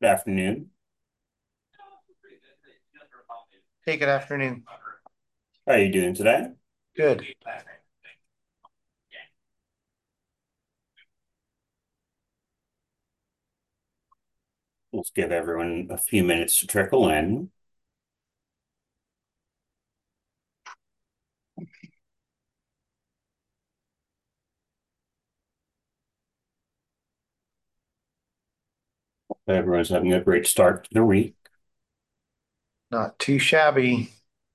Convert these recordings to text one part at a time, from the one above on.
Good afternoon. Hey, good afternoon. How are you doing today? Good. Let's give everyone a few minutes to trickle in. Everyone's having a great start to the week. Not too shabby.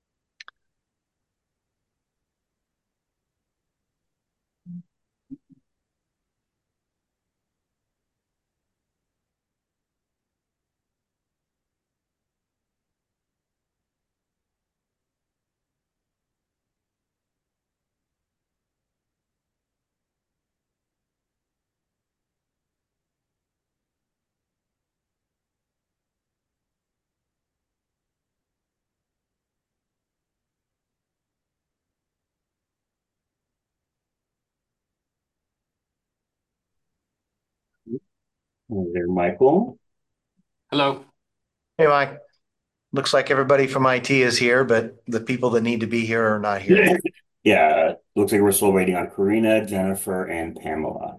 Hello there, Michael. Hello. Hey, Mike. Looks like everybody from IT is here, but the people that need to be here are not here. Yeah, looks like we're still waiting on Karina, Jennifer, and Pamela.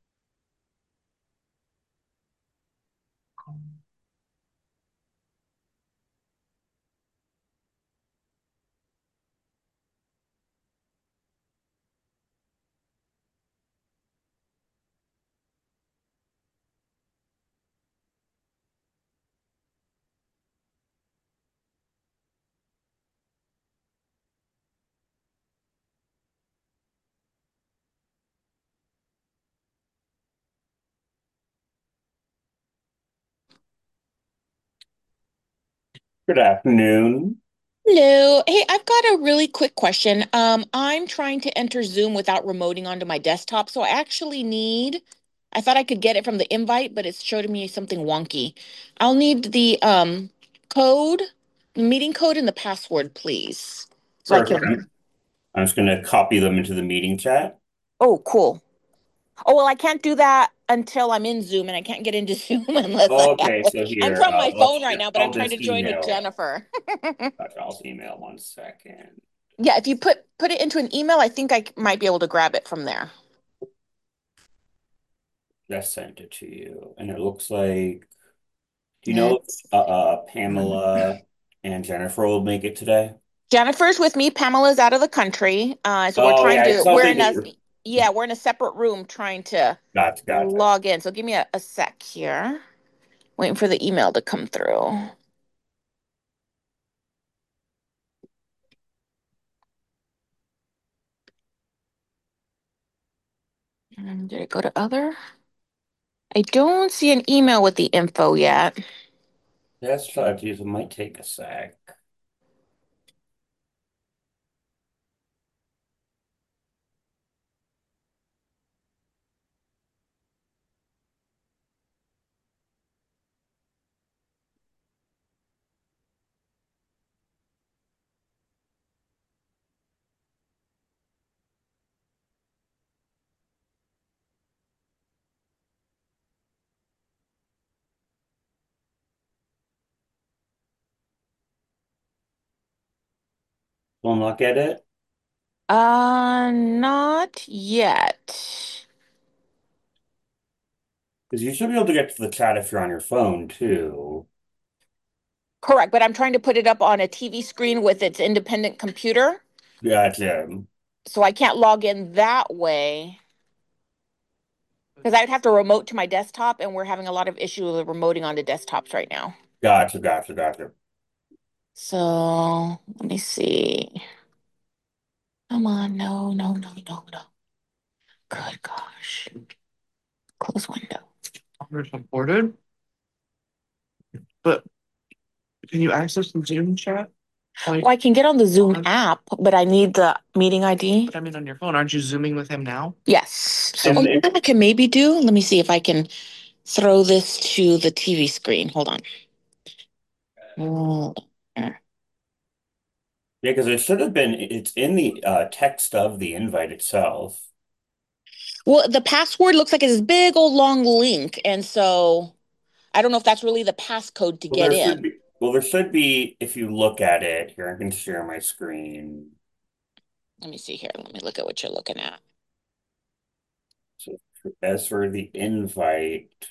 Good afternoon. Hello. Hey, I've got a really quick question. I'm trying to enter Zoom without remoting onto my desktop, so I thought I could get it from the invite, but it's showing me something wonky. I'll need the code, the meeting code and the password, please. So I Perfect. can, I'm just going to copy them into the meeting chat. oh, cool. Oh, well, I can't do that until I'm in Zoom, and I can't get into Zoom unless I have Okay, it. so I'm here, from my phone right now, but I'm I'll trying to just join with email. Jennifer. Gotcha, I'll just email 1 second. Yeah, if you put it into an email, I think might be able to grab it from there. Just sent it to you. And it looks like, do you know if Yes. Pamela and Jennifer will make it today? Jennifer's with me. Pamela's out of the country. So Oh, yeah, I saw we're they in a, were. yeah, we're in a separate room trying to Gotcha. log in. So give me a sec here. Waiting for the email to come through. Did it go to other? I don't see an email with the info yet. Let's try to use it. Might take a sec. Will not get it? Not yet. Because you should be able to get to the chat if you're on your phone too. Correct, but I'm trying to put it up on a TV screen with its independent computer, Gotcha. so I can't log in that way. Because I'd have to remote to my desktop, and we're having a lot of issue with remoting onto desktops right now. Gotcha. So let me see. Come on, no. Good gosh. Close window. We're supported, but can you access the Zoom chat? Like, Well, I can get on the Zoom on, app, but I need the meeting ID. but I mean on your phone, aren't you zooming with him now? Yes. So, And you know what I can maybe do? Let me see if I can throw this to the TV screen. Hold on. Hold on. yeah, because it should have been, it's in the text of the invite itself. Well, the password looks like it's this big old long link, and so I don't know if that's really the passcode to Well, get there should in. be, well, there should be, if you look at it, here, I can share my screen. Let me see here. Let me look at what you're looking at. So as for the invite,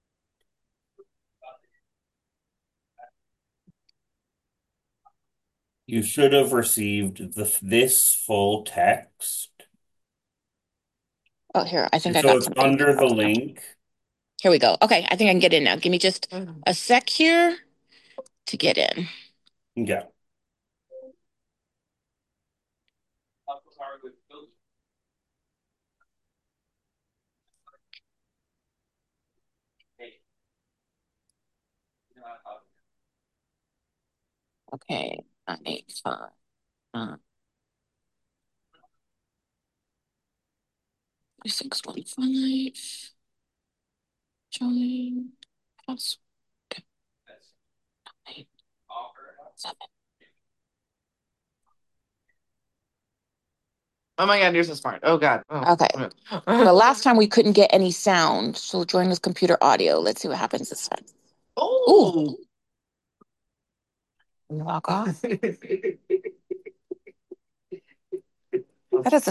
you should have received this full text. Oh, here, I think I So got it's something. under the link. Here we go. Okay, I think I can get in now. Give me just a sec here to get in. Yeah. Okay, 985. 615. Join. Plus. Okay. 7. Oh my God, yours is smart. Oh God. Oh. Okay. The last time we couldn't get any sound, so join with computer audio. Let's see what happens this time. Oh. Log off. That doesn't.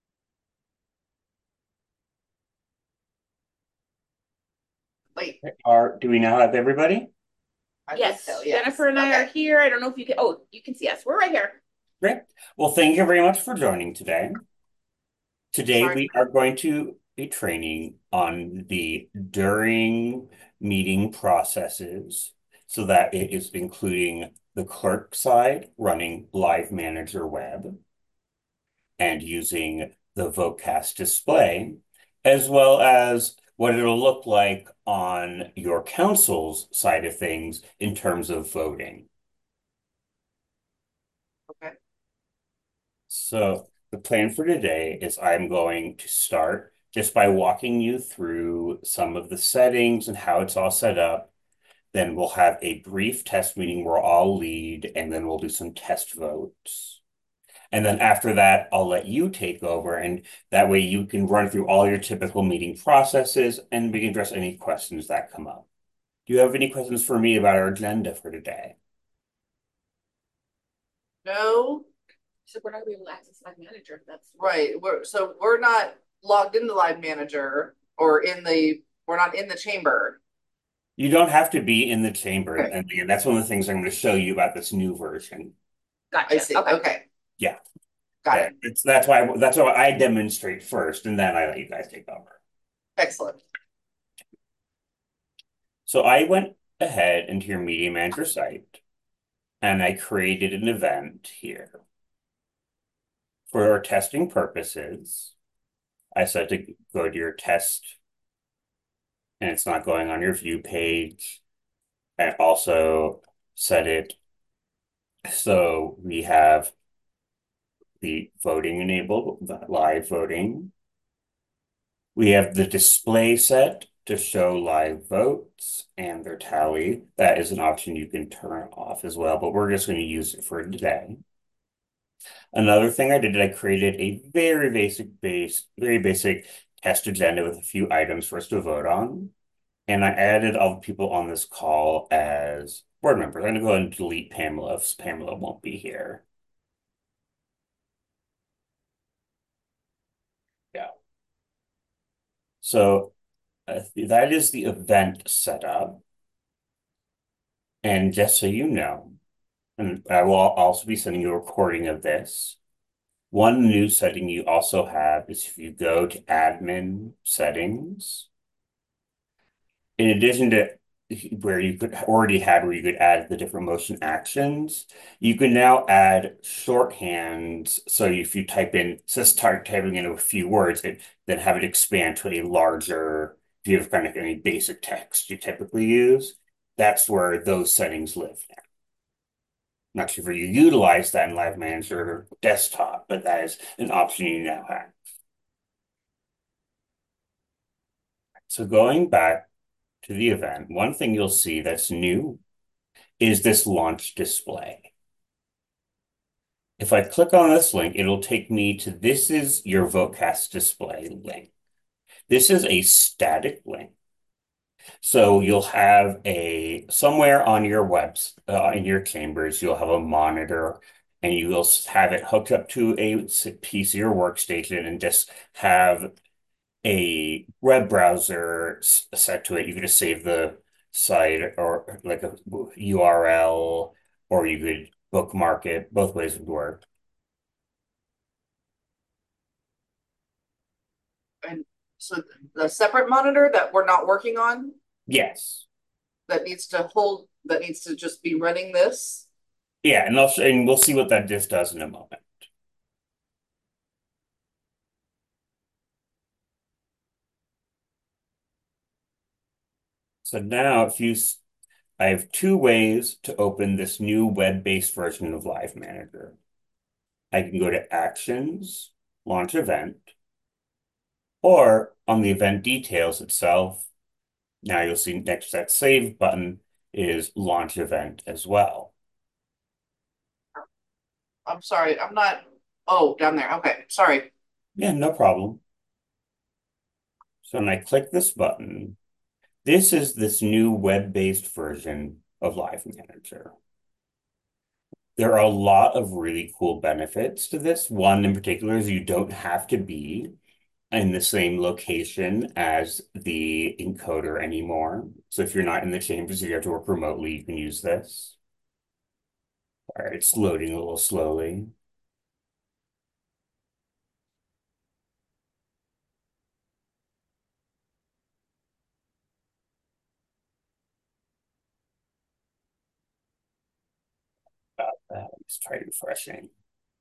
Wait. Do we now have everybody? Yes, So, yes. Jennifer and I are here. I don't know if you can, oh, you can see us. We're right here. Great. Well, thank you very much for joining today. Today, Sorry. we are going to be training on the during meeting processes so that it is including the clerk side running Live Manager Web and using the Vocast display, as well as what it'll look like on your council's side of things in terms of voting. Okay. So the plan for today is I'm going to start just by walking you through some of the settings and how it's all set up. Then we'll have a brief test meeting where I'll lead, and then we'll do some test votes. And then after that, I'll let you take over, and that way you can run through all your typical meeting processes and we can address any questions that come up. Do you have any questions for me about our agenda for today? No. So we're not gonna be able to access Live Manager if that's. Right. We're not logged into Live Manager or we're not in the chamber. You don't have to be in the chamber. Okay. And again, that's one of the things I'm going to show you about this new version. Gotcha. I see. Okay. Okay. Yeah. Got it. That's why I demonstrate first, and then I let you guys take over. Excellent. So I went ahead into your Media Manager site, and I created an event here. For our testing purposes, I said to go to your test, and it's not going on your view page. I also set it so we have the voting enabled, the live voting. We have the display set to show live votes and their tally. That is an option you can turn off as well, but we're just going to use it for today. Another thing I did, I created a very basic test agenda with a few items for us to vote on. And I added all the people on this call as board members. I'm going to go ahead and delete Pamela if Pamela won't be here. Yeah. So that is the event setup. And just so you know, and I will also be sending you a recording of this. One new setting you also have is if you go to admin settings, in addition to where you could add the different motion actions, you can now add shorthands. So if you start typing in a few words, then have it expand to a larger, if you have kind of any basic text you typically use, that's where those settings live now. Not sure if you utilize that in Live Manager desktop, but that is an option you now have. So going back to the event, one thing you'll see that's new is this launch display. If I click on this link, it'll take me to this is your Vocast display link. This is a static link. So you'll have somewhere on your in your chambers, you'll have a monitor and you will have it hooked up to a PC or workstation and just have a web browser set to it. You could just save the site or like a URL, or you could bookmark it. Both ways would work. And so the separate monitor that we're not working on, Yes. that needs to just be running this. Yeah, and we'll see what this does in a moment. So now I have two ways to open this new web-based version of Live Manager. I can go to Actions, Launch Event, or on the event details itself, now you'll see next to that Save button is Launch Event as well. I'm sorry, I'm not, oh, down there, okay, sorry. Yeah, no problem. So when I click this button, this is this new web-based version of Live Manager. There are a lot of really cool benefits to this. One in particular is you don't have to be in the same location as the encoder anymore. So if you're not in the chambers, you have to work remotely, you can use this. All right, it's loading a little slowly. Let's try refreshing.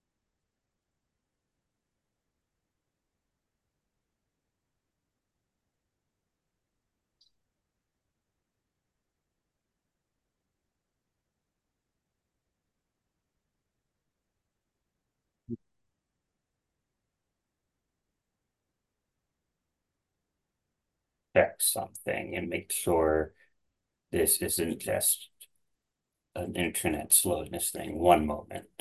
Check something and make sure this isn't just an internet slowness thing. One moment.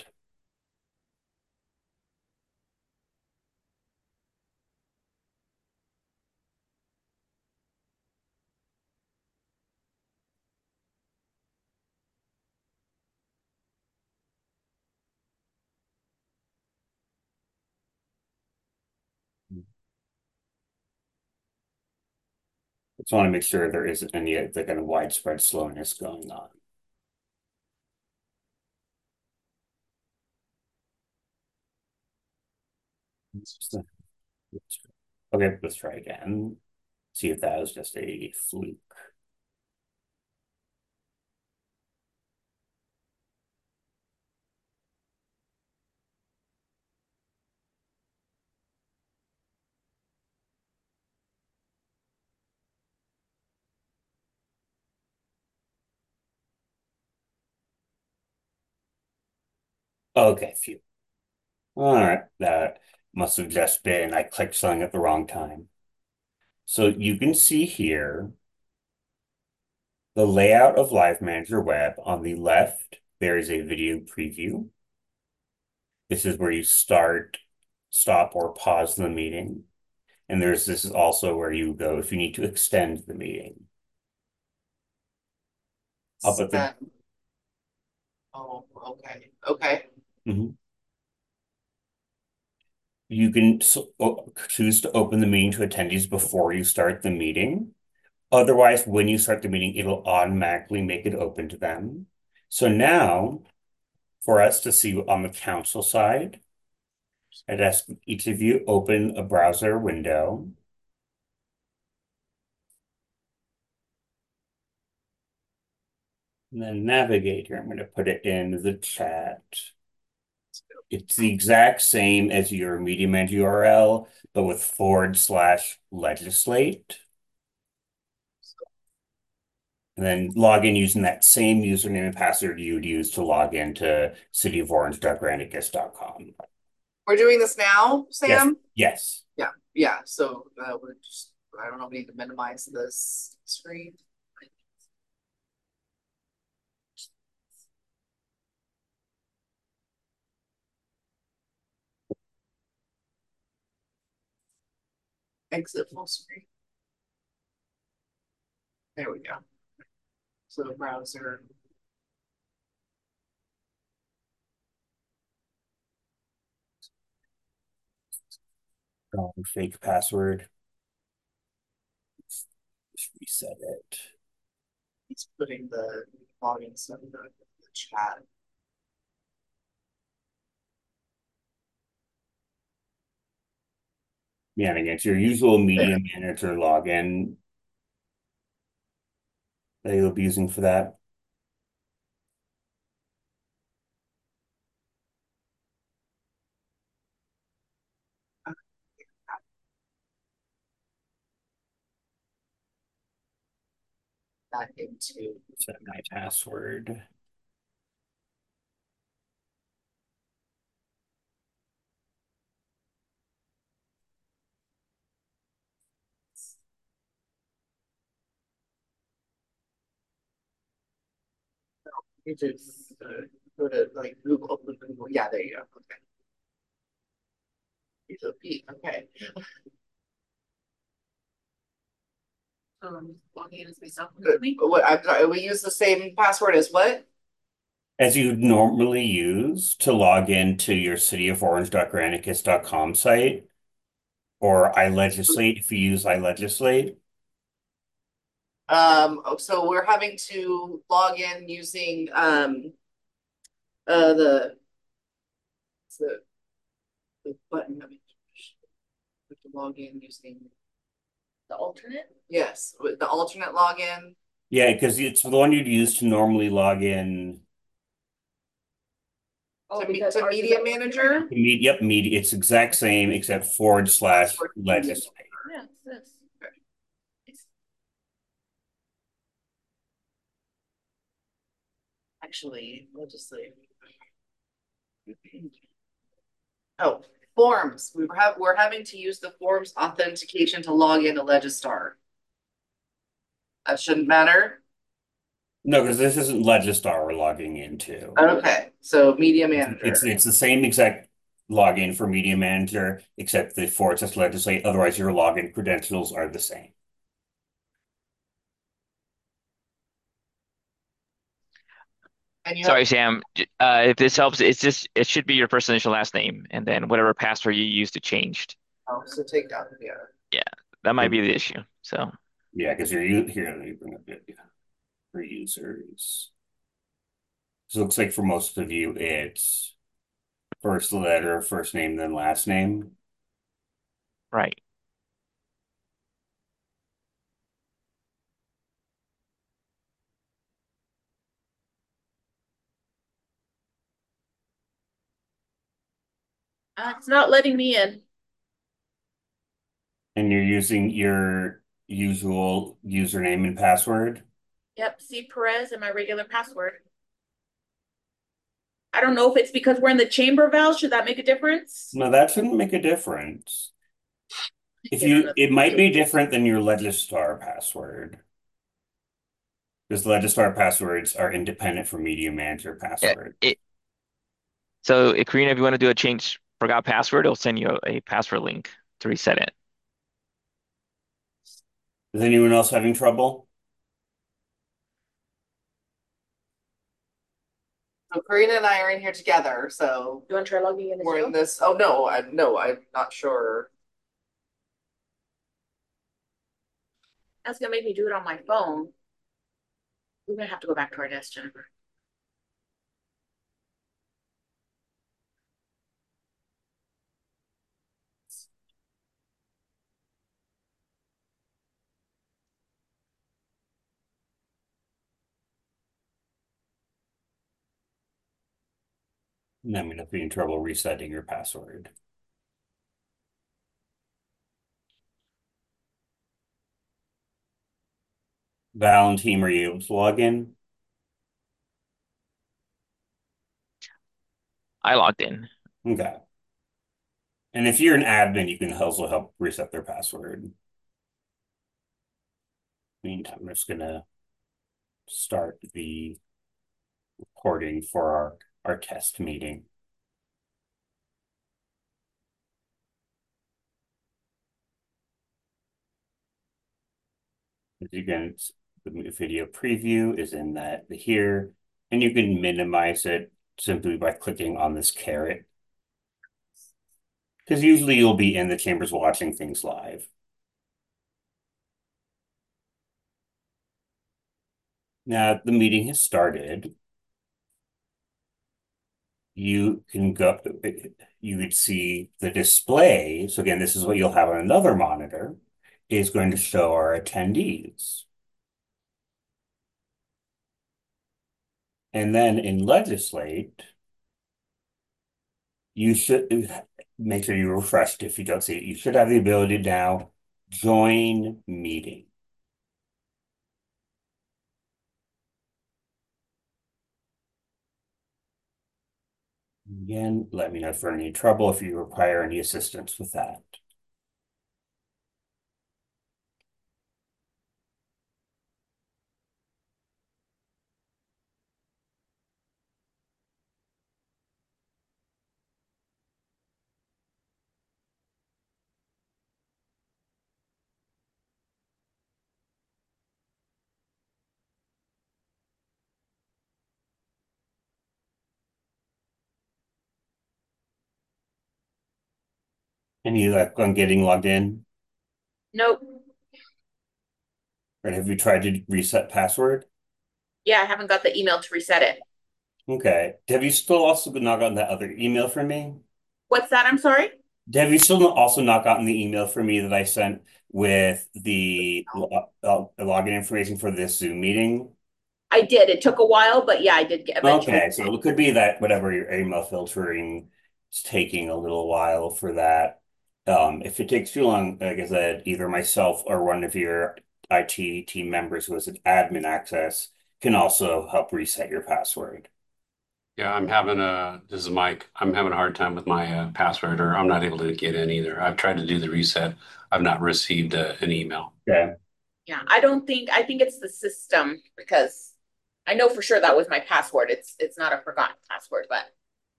Just want to make sure there isn't any the kind of widespread slowness going on. Okay, let's try again. See if that was just a fluke. Okay, phew. All right, that must have just been I clicked something at the wrong time. So you can see here the layout of Live Manager Web. On the left, there is a video preview. This is where you start, stop, or pause the meeting. And this is also where you go if you need to extend the meeting. Up at the Oh, okay, okay. Mhm. You can choose to open the meeting to attendees before you start the meeting. Otherwise, when you start the meeting, it'll automatically make it open to them. So now, for us to see on the council side, I'd ask each of you open a browser window. And then navigate here. I'm going to put it in the chat. It's the exact same as your Media Manager URL, but with /legislate. And then log in using that same username and password you would use to log into cityoforange.granicus.com. We're doing this now, Yes, Sam? yes. Yeah, so we're just, I don't know, we need to minimize this screen. Exit full screen. There we go. So browser. Fake password. Just reset it. He's putting the login stuff in the chat. Yeah, and again, it's your usual media manager login that you'll be using for that. That into Set my password. you just go to like Google, open Google. Yeah, there you go. Okay. He's a P. Okay. Logging in as myself. What, I'm sorry, we use the same password as what? As you normally use to log into your cityoforange.granicus.com site or iLegislate if you use iLegislate. So we're having to log in using it's the button. I mean, we have to log in using The alternate? yes, with the alternate login. Yeah, because it's the one you'd use to normally log in. Oh, To because ours is Media at- Manager. Yep, media. It's exact same except /legislate. Yeah, it's this. It's Actually, legislate. Oh, forms. We're having to use the forms authentication to log into Legistar. That shouldn't matter. No, because this isn't Legistar we're logging into. Okay, so Media Manager. It's the same exact login for Media Manager, except the /legislate. Otherwise, your login credentials are the same. And you Sorry, have, Sam. If this helps, it should be your first initial last name and then whatever password you used to changed. oh, so take down, yeah. Yeah, that might be the issue. So Yeah, because here, let me bring up it for users. So it looks like for most of you, it's first letter, first name, then last name. right. It's not letting me in. And you're using your usual username and password. Yep, C Perez and my regular password. I don't know if it's because we're in the chamber, Val. Should that make a difference? No, that shouldn't make a difference. It might be different than your Legistar password. Because Legistar passwords are independent from Media Manager Yeah, password. so Karina, if you want to do a change forgot password, it'll send you a password link to reset it. Is anyone else having trouble? So Karina and I are in here together, so You want to try logging in as we're in well? this. Oh no, I'm not sure. That's gonna make me do it on my phone. We're gonna have to go back to our desk, Jennifer. I'm going to be in trouble resetting your password. Val and team, are you able to log in? I logged in. Okay. And if you're an admin, you can also help reset their password. Meantime, I'm just gonna start the recording for our test meeting. Again, The video preview is in that here, and you can minimize it simply by clicking on this caret. Because usually you'll be in the chambers watching things live. Now the meeting has started. You can go, you would see the display. So again, this is what you'll have on another monitor, is going to show our attendees. And then in Legislate, you should make sure you refreshed if you don't see it. You should have the ability to now join meeting. Again, let me know if you're in any trouble, if you require any assistance with that. Any luck on getting logged in? Nope. Or have you tried to reset password? Yeah, I haven't got the email to reset it. Okay. Have you still also not gotten that other email from me? What's that? I'm sorry? Have you still also not gotten the email from me that I sent with the login information for this Zoom meeting? I did. It took a while, but yeah, I did get eventually. Okay, so it could be that whatever your email filtering is taking a little while for that. If it takes too long, like I said, either myself or one of your IT team members who has an admin access can also help reset your password. Yeah, this is Mike. I'm having a hard time with my password, or I'm not able to get in either. I've tried to do the reset. I've not received an email. Okay. Yeah, I think it's the system because I know for sure that was my password. It's not a forgotten password, but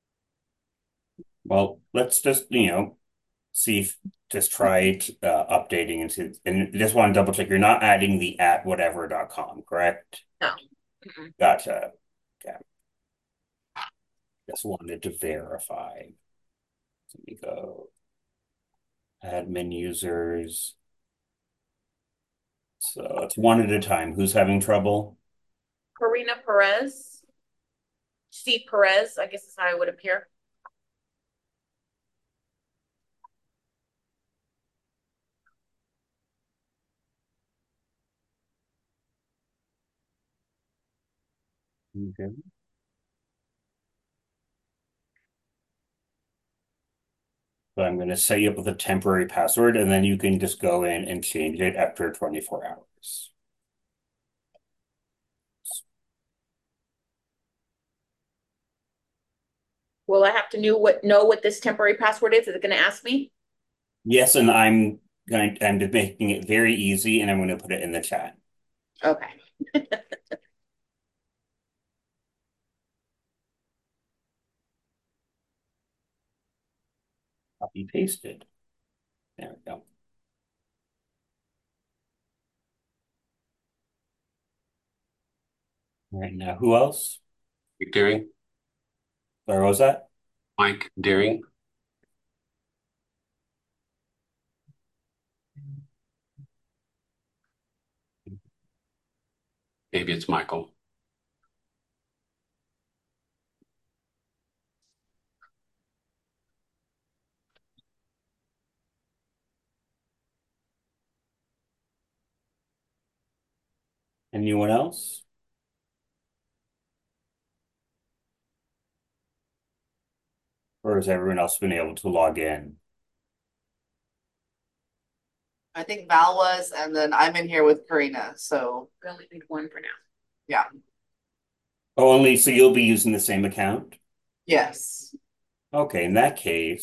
Well, let's just, see if just try it, updating and just want to double check you're not adding the at whatever.com, correct? no. Mm-mm. Gotcha. Okay. Just wanted to verify. Let me go. Admin users. So it's one at a time. Who's having trouble? Karina Perez, Steve Perez, I guess is how it would appear. Okay. So I'm going to set you up with a temporary password, and then you can just go in and change it after 24 hours. Will I have to know what this temporary password is? Is it going to ask me? Yes, and I'm just making it very easy, and I'm going to put it in the chat. Okay. Copy pasted. There we go. All right, now who else? Mike Deering. Where was that? Mike Deering. Maybe it's Michael. Anyone else? Or has everyone else been able to log in? I think Val was, and then I'm in here with Karina, so We only need one for now. yeah, Oh, only so you'll be using the same account? yes. Okay, in that case,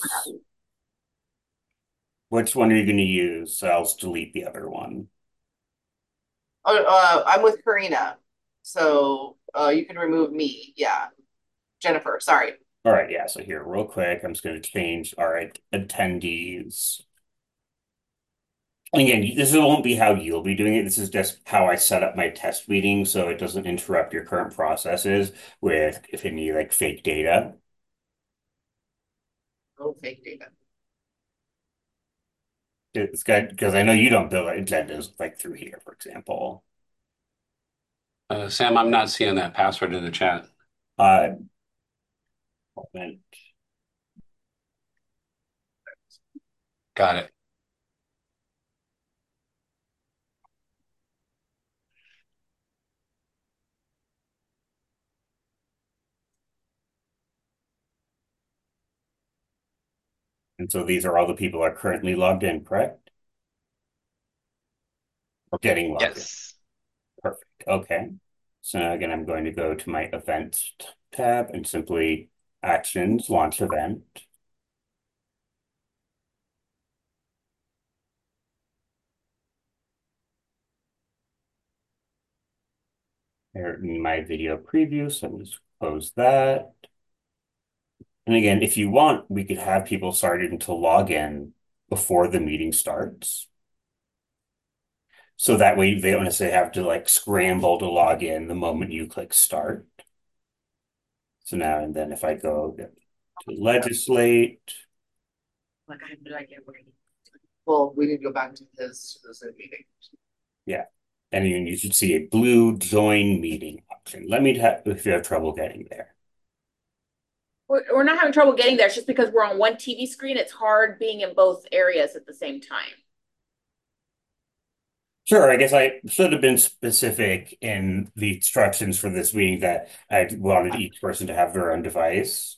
which one are you going to use? So I'll just delete the other one. Oh, I'm with Karina, so you can remove me. Yeah, Jennifer. Sorry. All right, yeah, so here, real quick, I'm just going to change our attendees. Again, this won't be how you'll be doing it. This is just how I set up my test meeting so it doesn't interrupt your current processes with if any like fake data. Oh, fake data. It's good because I know you don't build agendas like through here, for example. Sam, I'm not seeing that password in the chat. Uh, and Got it. so these are all the people who are currently logged in, correct? Or getting logged in. Yes. Perfect. Okay. So now again, I'm going to go to my events tab and simply actions, launch event. Here in my video preview, so let's close that. And again, if you want, we could have people starting to log in before the meeting starts. So that way they don't necessarily have to like scramble to log in the moment you click start. So now and then if I go to legislate, Like I have no idea where he. Well, we need to go back to his Zoom meeting. yeah. And you should see a blue join meeting option. Let me know if you have trouble getting there. We're not having trouble getting there. It's just because we're on one TV screen. It's hard being in both areas at the same time. Sure, I guess I should have been specific in the instructions for this meeting that I wanted each person to have their own device.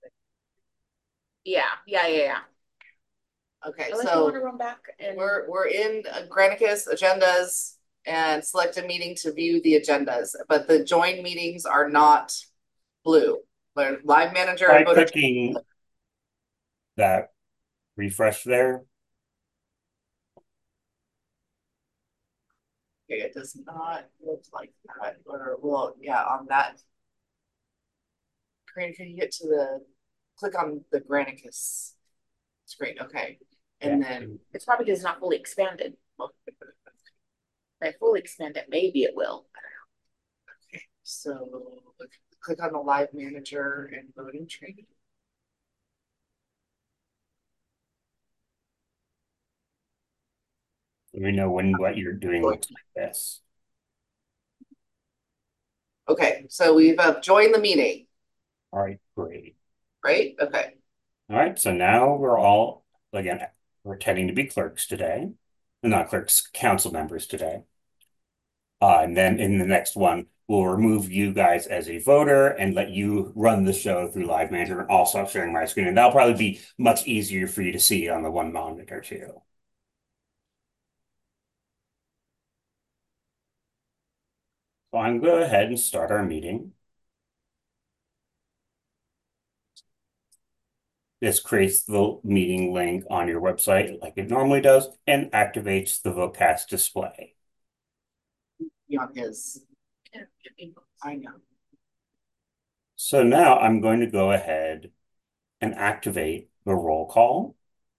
Yeah. Okay, Unless you want to so run back and we're in Granicus agendas and select a meeting to view the agendas, but the join meetings are not blue. They're live manager By and voter. clicking that refresh there, Okay, it does not look like that, or well, yeah, on that. Corinne, can you get to click on the Granicus screen? Okay, and yeah. then it's probably because it's not fully expanded. If I fully expand it, maybe it will. okay, so click on the live manager and voting training. We know what you're doing looks like this. Okay, so we've joined the meeting, All right, great. right? Okay. All right, so now we're all, again, pretending to be clerks today. Not clerks, council members today. And then in the next one, we'll remove you guys as a voter and let you run the show through Live Manager and also sharing my screen. And that'll probably be much easier for you to see on the one monitor too. So I'm going to go ahead and start our meeting. This creates the meeting link on your website like it normally does and activates the Vocast display. Beyond his. I know. So now I'm going to go ahead and activate the roll call.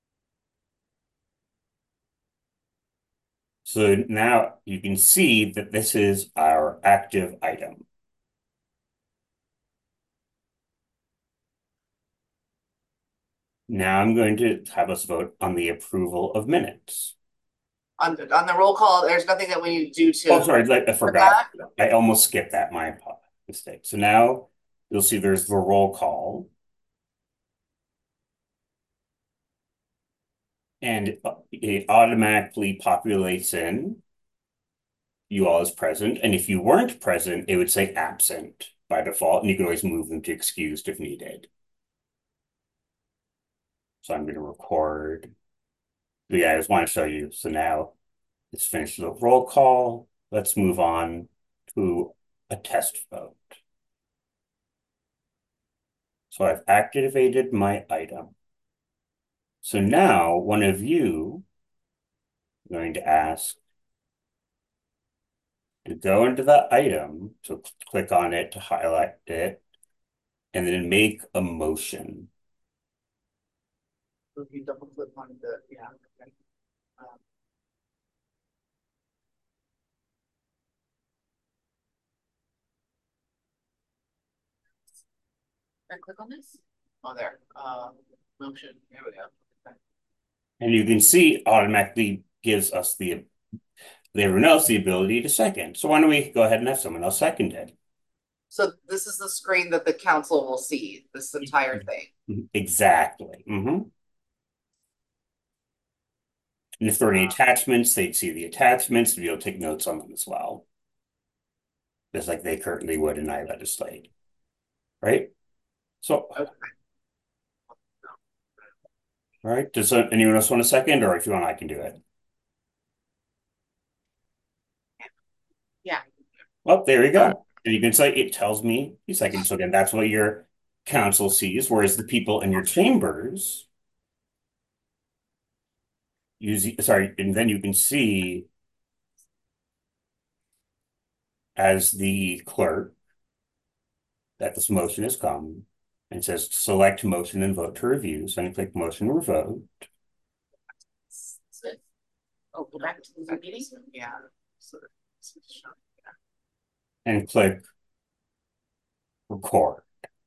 So now you can see that this is our active item. Now I'm going to have us vote on the approval of minutes. On the roll call, there's nothing that we need to do to. Oh, sorry, I forgot. I almost skipped that. My mistake. So now you'll see there's the roll call. And it automatically populates in you all as present. And if you weren't present, it would say absent by default. And you can always move them to excused if needed. So I'm going to record. Yeah, I just want to show you. So now let's finish the roll call. Let's move on to a test vote. So I've activated my item. So now one of you is going to ask to go into the item. So click on it to highlight it and then make a motion. If you double click on the, yeah. Okay. Right click on this. Oh, there, motion, here we go. And you can see automatically gives us everyone else the ability to second. So why don't we go ahead and have someone else second it? So this is the screen that the council will see, this entire thing. Exactly. And if there are any attachments, they'd see the attachments to be able to take notes on them as well. Just like they currently would in iLegislate. Right? So, Okay. all right. Does anyone else want a second? Or if you want, I can do it. Yeah. Well, there you go. And you can say it tells me a second. So again, that's what your council sees, whereas the people in your chambers and then you can see as the clerk that this motion has come and says select motion and vote to review. So I click motion or vote. Oh, go back to the Zoom meeting. Yeah. And click record.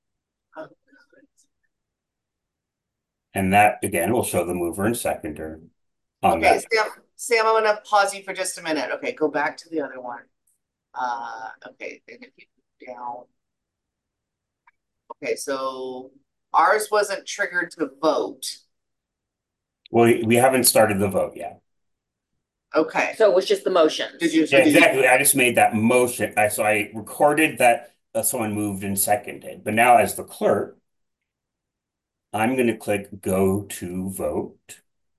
And that again will show the mover and seconder on Okay, that. Sam, I'm gonna pause you for just a minute. Okay, go back to the other one. Okay, and if you go down. Okay, so ours wasn't triggered to vote. Well, we haven't started the vote yet. Okay, So it was just the motion. did you? Yeah, exactly. I just made that motion. So I recorded that someone moved and seconded. But now as the clerk, I'm going to click go to vote.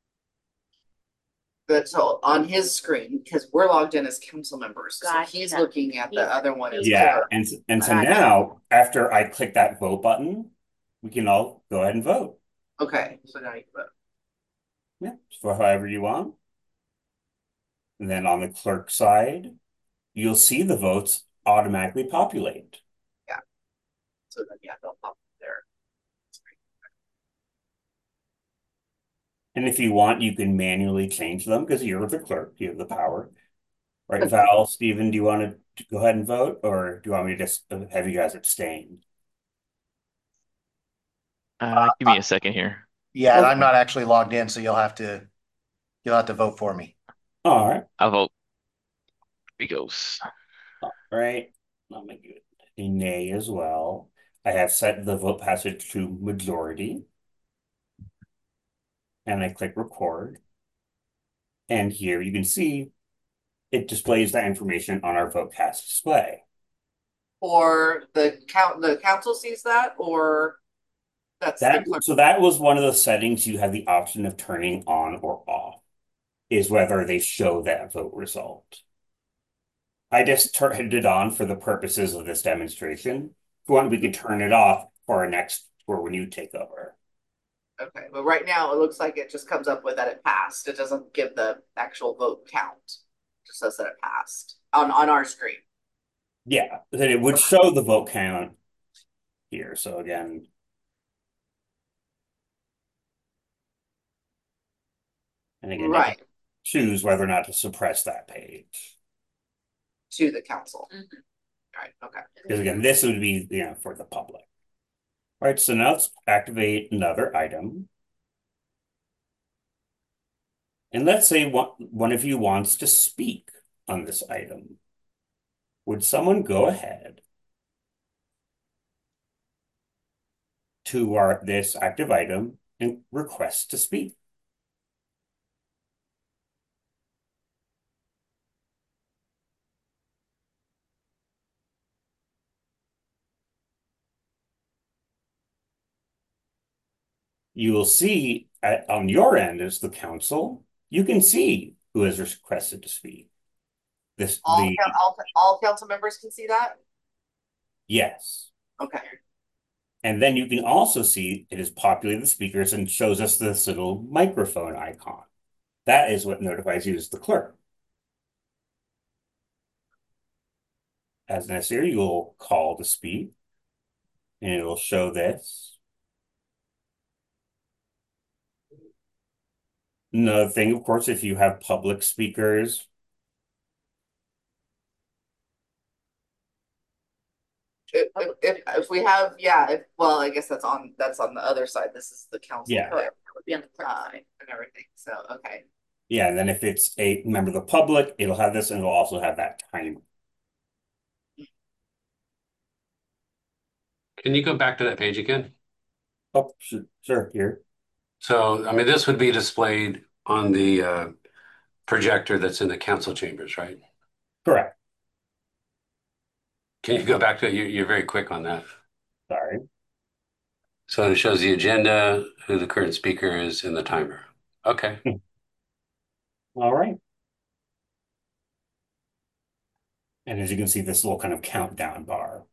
But so on his screen, because we're logged in as council members, so Gotcha. he's looking at the other one as Yeah, clerk. and so Gotcha. now after I click that vote button, we can all go ahead and vote. Okay, so now you vote. Yeah, for however you want. And then on the clerk side, you'll see the votes automatically populate. So then yeah, they'll pop there. And if you want, you can manually change them because you're the clerk, you have the power. Right, Val, Stephen, do you want to go ahead and vote, or do you want me to just have you guys abstain? Give me a second here. Yeah, and I'm Okay. not actually logged in, so you'll have to vote for me. All right. I'll vote. Here he goes. All right. I'll make it a nay as well. I have set the vote passage to majority. And I click record. And here you can see it displays that information on our vote cast display. Or the council sees that, or that's the clerk. So that was one of the settings you have the option of turning on or off, is whether they show that vote result. I just turned it on for the purposes of this demonstration. If you want, we could turn it off for when you take over. Okay, but right now it looks like it just comes up with that it passed. It doesn't give the actual vote count. It just says that it passed on our screen. Yeah, then it would show the vote count here. So again, I Right, can choose whether or not to suppress that page. to the council. Mhm. Right, okay. Because again, this would be, for the public. All right, so now let's activate another item. And let's say one of you wants to speak on this item. Would someone go ahead to this active item and request to speak? You will see on your end as the council, you can see who has requested to speak. All council members can see that? Yes. Okay. And then you can also see it has populated the speakers and shows us this little microphone icon. That is what notifies you as the clerk. As necessary, you'll call to speak, and it'll show this. Another thing, of course, if you have public speakers, if we have, yeah, well, I guess that's on the other side. This is the council. Yeah. clerk, That would be on the clerk side. and everything. So, okay. Yeah, and then if it's a member of the public, it'll have this and it'll also have that timer. Can you go back to that page again? Oh, sure, here. So, I mean, this would be displayed on the projector that's in the council chambers, right? Correct. Can you go back to it? You're very quick on that. Sorry. So it shows the agenda, who the current speaker is, and the timer. Okay. All right. And as you can see, this little kind of countdown bar.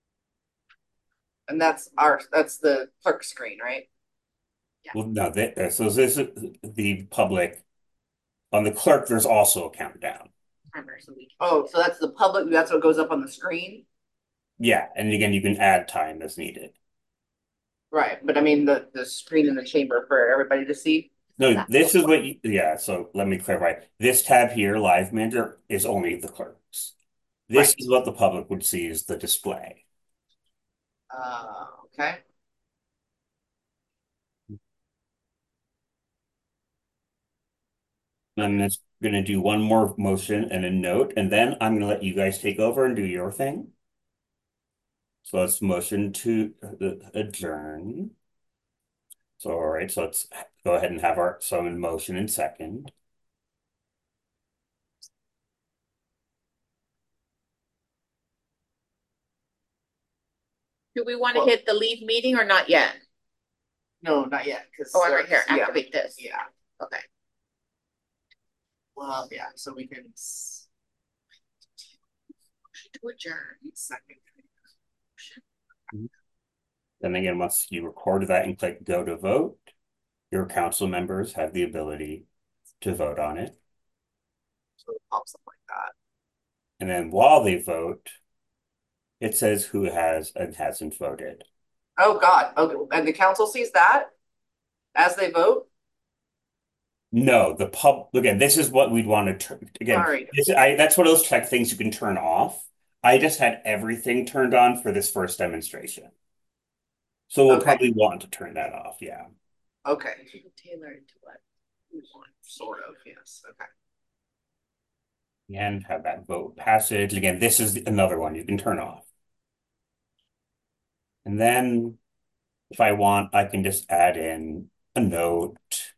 And that's the clerk screen, right? Well, no, so this is the public. On the clerk, there's also a countdown. Timer, so we can. Oh, so that's the public, that's what goes up on the screen? Yeah, and again, you can add time as needed. Right, but I mean, the screen in the chamber for everybody to see? No, this is what yeah, so let me clarify. This tab here, Live Manager, is only the clerks. This Right. is what the public would see as the display. Okay. I'm just gonna do one more motion and a note, and then I'm gonna let you guys take over and do your thing. So let's motion to adjourn. So, all right, so let's go ahead and have our, so in motion and second. Do we want to hit the leave meeting or not yet? No, not yet, because. Oh, I'm right here, activate this. Yeah, Okay. well, yeah, so we can. To adjourn. Second. Then again, once you record that and click go to vote, your council members have the ability to vote on it. So it pops up like that. And then while they vote, it says who has and hasn't voted. Oh, God, okay, and the council sees that as they vote? No, again, this is what we'd want to turn again. Sorry. That's one of those check things you can turn off. I just had everything turned on for this first demonstration. So we'll Okay. probably want to turn that off, yeah. Okay, Tailored to what we want. sort of, yes, okay. And have that vote passage. Again, this is another one you can turn off. And then if I want, I can just add in a note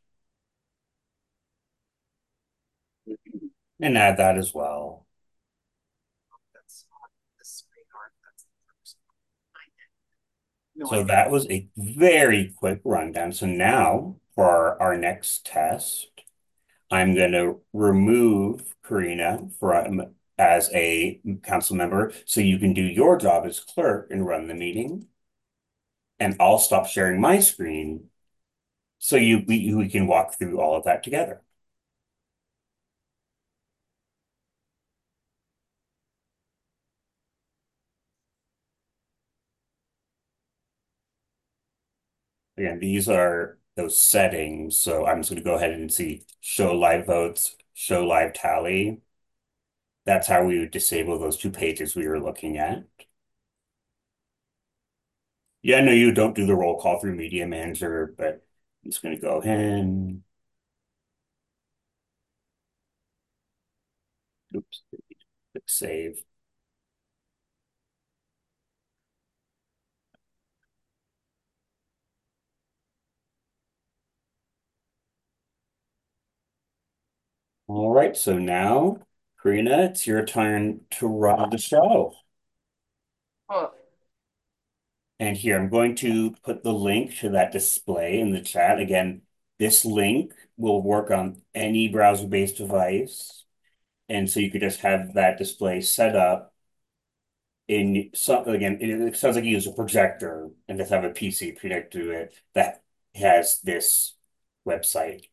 and add that as well. That's on the screen art, that's the first one. So that was a very quick rundown. So now for our next test, I'm going to remove Karina from as a council member so you can do your job as clerk and run the meeting. And I'll stop sharing my screen so we can walk through all of that together. Again, these are those settings. So I'm just going to go ahead and see show live votes, show live tally. That's how we would disable those two pages we were looking at. Yeah, I know you don't do the roll call through Media Manager, but I'm just going to go ahead. Oops, click save. All right, so now, Karina, it's your turn to run the show. Oh, And here, I'm going to put the link to that display in the chat. Again, this link will work on any browser-based device. And so you could just have that display set up in something, again, it sounds like you use a projector and just have a PC connected to it that has this website.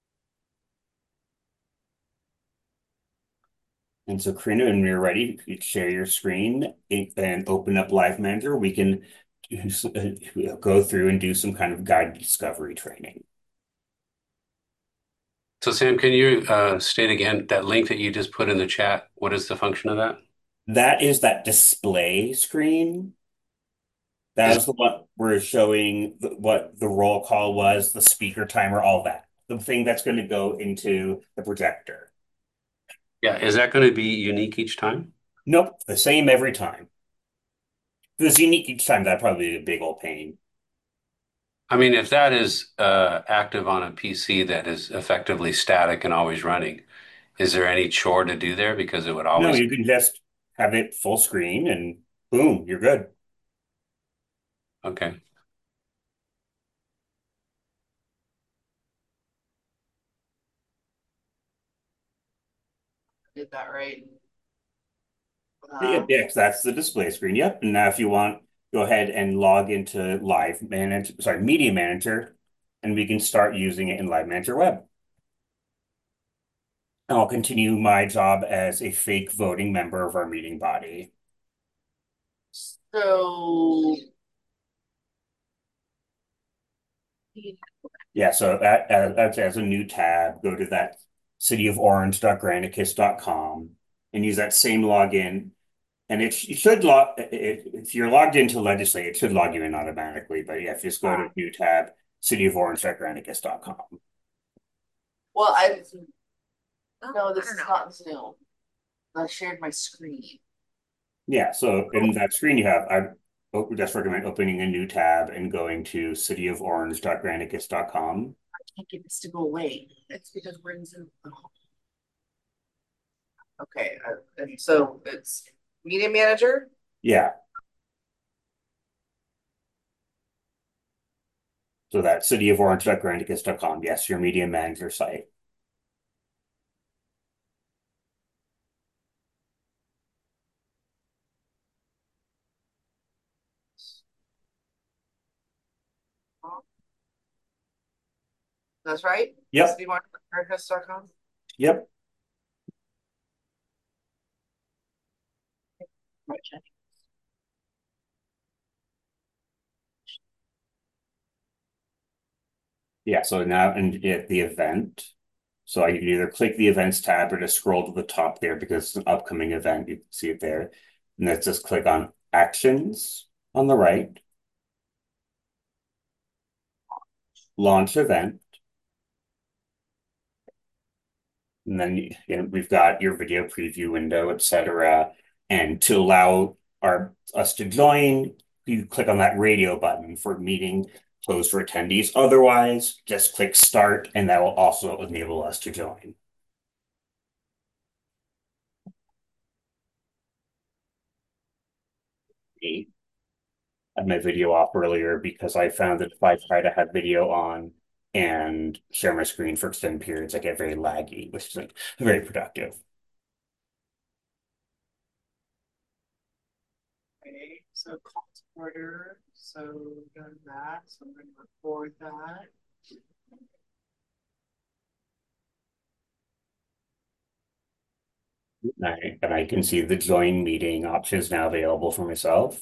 And so, Karina, when you're ready, you share your screen and open up Live Manager. We can go through and do some kind of guide discovery training. So Sam, can you state again that link that you just put in the chat? What is the function of that? That is that display screen That was the one we're showing what the roll call was, the speaker timer, all that. The thing that's going to go into the projector. Yeah, is that going to be unique each time? Nope, the same every time. If it was unique each time, that'd probably be a big old pain. I mean, if that is active on a PC that is effectively static and always running, is there any chore to do there? Because it would No, always. you can just have it full screen and boom, you're good. Okay. Did that right. Yeah, yeah, 'cause that's the display screen. Yep. And now if you want, go ahead and log into Live Manager, sorry, Media Manager, and we can start using it in Live Manager Web. And I'll continue my job as a fake voting member of our meeting body. So. Yeah, so that's as a new tab, go to that cityoforange.granicus.com and use that same login. And it should if you're logged into Legislate, it should log you in automatically. But yeah, just go to new tab, cityoforange.granicus.com. Well, no, this I is don't know. not Zoom. I shared my screen. Yeah, so in that screen you have, I would just recommend opening a new tab and going to cityoforange.granicus.com. I can't get this to go away. It's because we're in Zoom. Oh. Okay, and so it's Media Manager. Yeah. So that's cityoforange.granicus.com. Yes, your media manager site. That's right. Yep. cityoforange.granicus.com. Yep. Yeah, so now and at the event. So I can either click the events tab or just scroll to the top there because it's an upcoming event. You can see it there. And let's just click on actions on the right. Launch event. And then we've got your video preview window, etc. And to allow us to join, you click on that radio button for meeting closed for attendees. Otherwise, just click start, and that will also enable us to join. I had my video off earlier because I found that if I try to have video on and share my screen for extended periods, I get very laggy, which is very productive. Okay, so call to order. So done that. So I'm going to record that. And I can see the join meeting options now available for myself.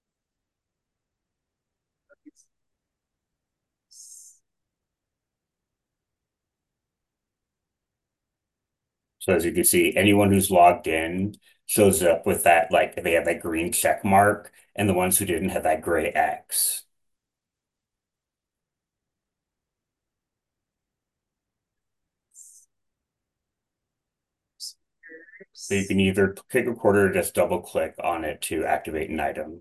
So as you can see, anyone who's logged in shows up with that, like they have that green check mark, and the ones who didn't have that gray X. So you can either click recorder or just double click on it to activate an item.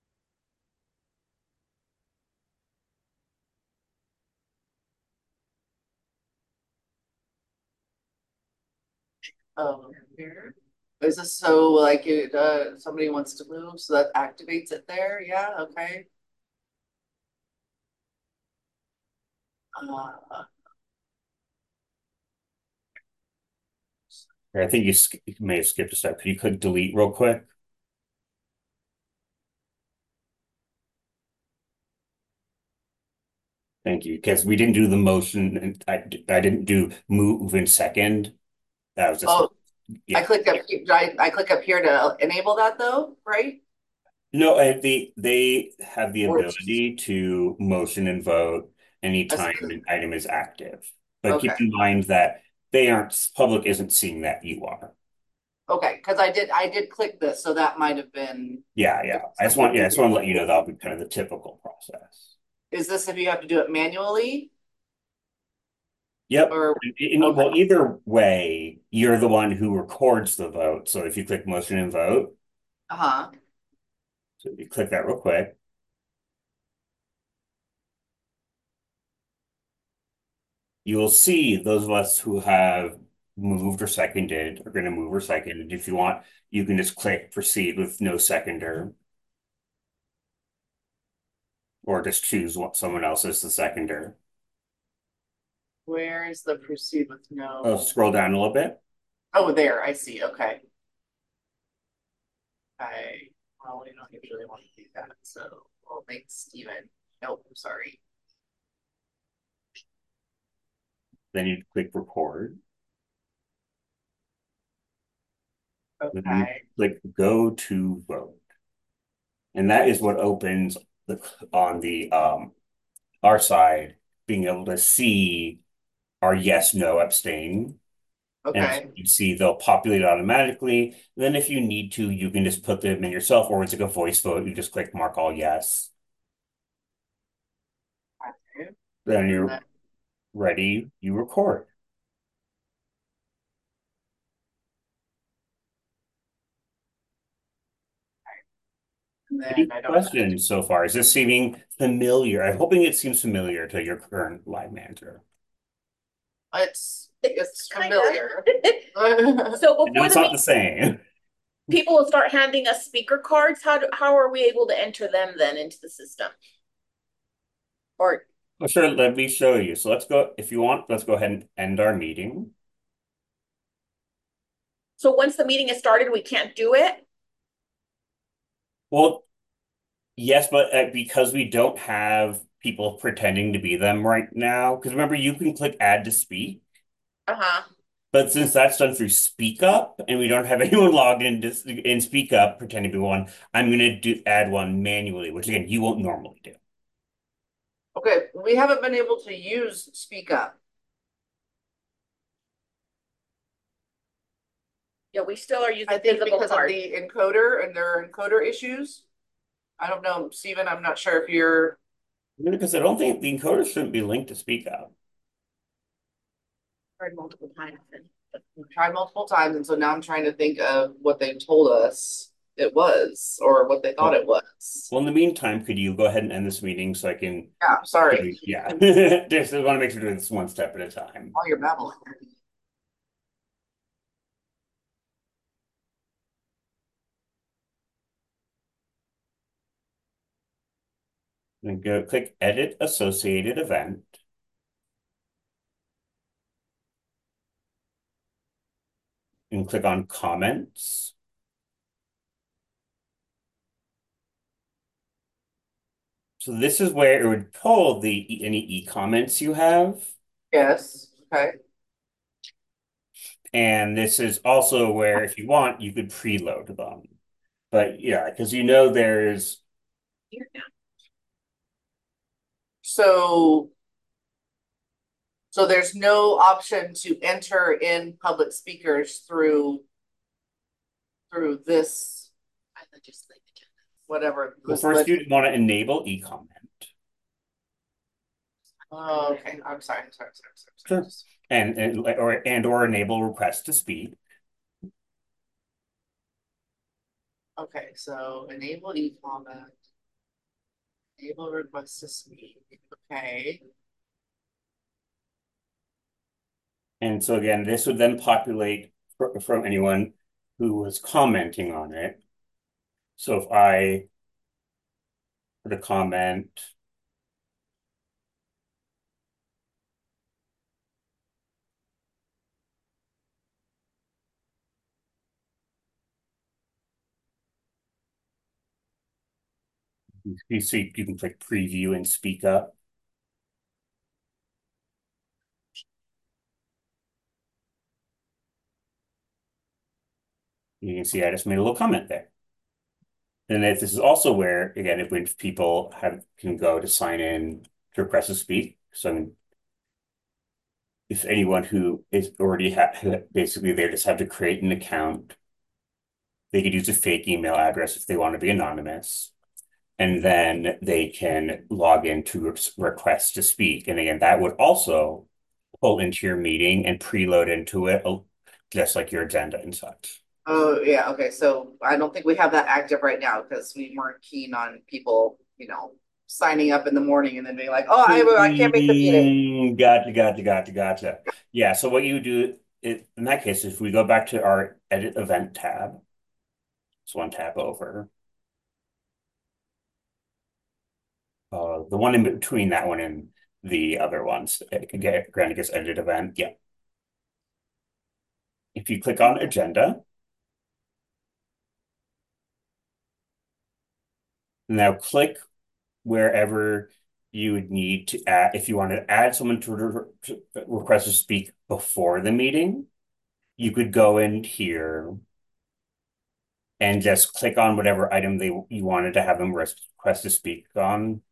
Here. Is this so like somebody wants to move, so that activates it there? Yeah, okay. I think you may have skipped a step. Could you click delete real quick? Thank you. Because we didn't do the motion, and I didn't do move in second. That was just I clicked up. I click up here to enable that though, right? no. They have the ability to motion and vote anytime an item is active, but keep in mind that public isn't seeing that you are. Okay, because I did click this, so that might have been, Yeah. I just want to let you know that'll be kind of the typical process. is this if you have to do it manually Yep. or? Well, either way, you're the one who records the vote. So if you click motion and vote, Uh-huh. so you click that real quick. You will see those of us who have moved or seconded are going to move or seconded. If you want, you can just click proceed with no seconder, or just choose someone else as the seconder. Where is the proceed with Oh, no? scroll down a little bit. Oh, there, I see, okay. Well, we don't usually want to do that, so we'll make Steven, nope, I'm sorry. Then you click record. Then you Okay, click go to vote. And that is what opens on the our side, being able to see our yes, no, abstain. And okay, you see they'll populate automatically. Then if you need to, you can just put them in yourself, or it's like a voice vote. You just click mark all yes. okay. Then And you're then, ready, you record. Any I don't have to. questions so far? Is this seeming familiar? I'm hoping it seems familiar to your current live manager. It's Kinda. familiar. So I know before it's the not the same. people will start handing us speaker cards, how are we able to enter them then into the system? Or Well, sure, let me show you. So let's go, if you want, let's go ahead and end our meeting. so once the meeting is started, we can't do it? Well, yes, but because we don't have people pretending to be them right now, because remember, you can click add to speak, Uh-huh. but since that's done through Speak Up and we don't have anyone logged in Speak Up pretending to be one, I'm going to add one manually, which again, you won't normally do. Okay, we haven't been able to use Speak Up. Yeah, we still are using I think physical because of cards. the encoder and their encoder issues. I don't know, Steven, I'm not sure if you're, Because I don't think the encoder shouldn't be linked to Speak Up. Tried multiple times. we've tried multiple times, and so now I'm trying to think of what they told us it was, or what they thought it was. Well, in the meantime, could you go ahead and end this meeting so I can, Yeah, sorry, yeah, just want to make sure we're doing this one step at a time. all your babbling. And go click Edit Associated Event. And click on Comments. So this is where it would pull any e-comments you have. Yes, okay. And this is also where, if you want, you could preload them. But yeah, because you know there's So there's no option to enter in public speakers through this, whatever. well, first you'd want to enable e-comment. Oh, okay, I'm sorry. Sure. Or enable request to speak. Okay, so enable e-comment. Enable request to speak, okay. And so again, this would then populate from anyone who was commenting on it. So if I put a comment, you see, you can click preview and speak up. You can see I just made a little comment there. And this is also where, again, when people can go to sign in to request to speak. So if anyone who is already basically they just have to create an account They could use a fake email address if they want to be anonymous. And then they can log into request to speak. And again, that would also pull into your meeting and preload into it, just like your agenda and such. Oh, yeah, okay, so I don't think we have that active right now because we weren't keen on people, signing up in the morning and then being like, oh, I can't make the meeting. Gotcha. Yeah, so what you do in that case, if we go back to our edit event tab, it's one tab over. The one in between that one and the other ones, it can get Granicus edit event. Yeah. If you click on agenda, now click wherever you would need to add, if you want to add someone to request to speak before the meeting, you could go in here and just click on whatever item you wanted to have them request to speak on.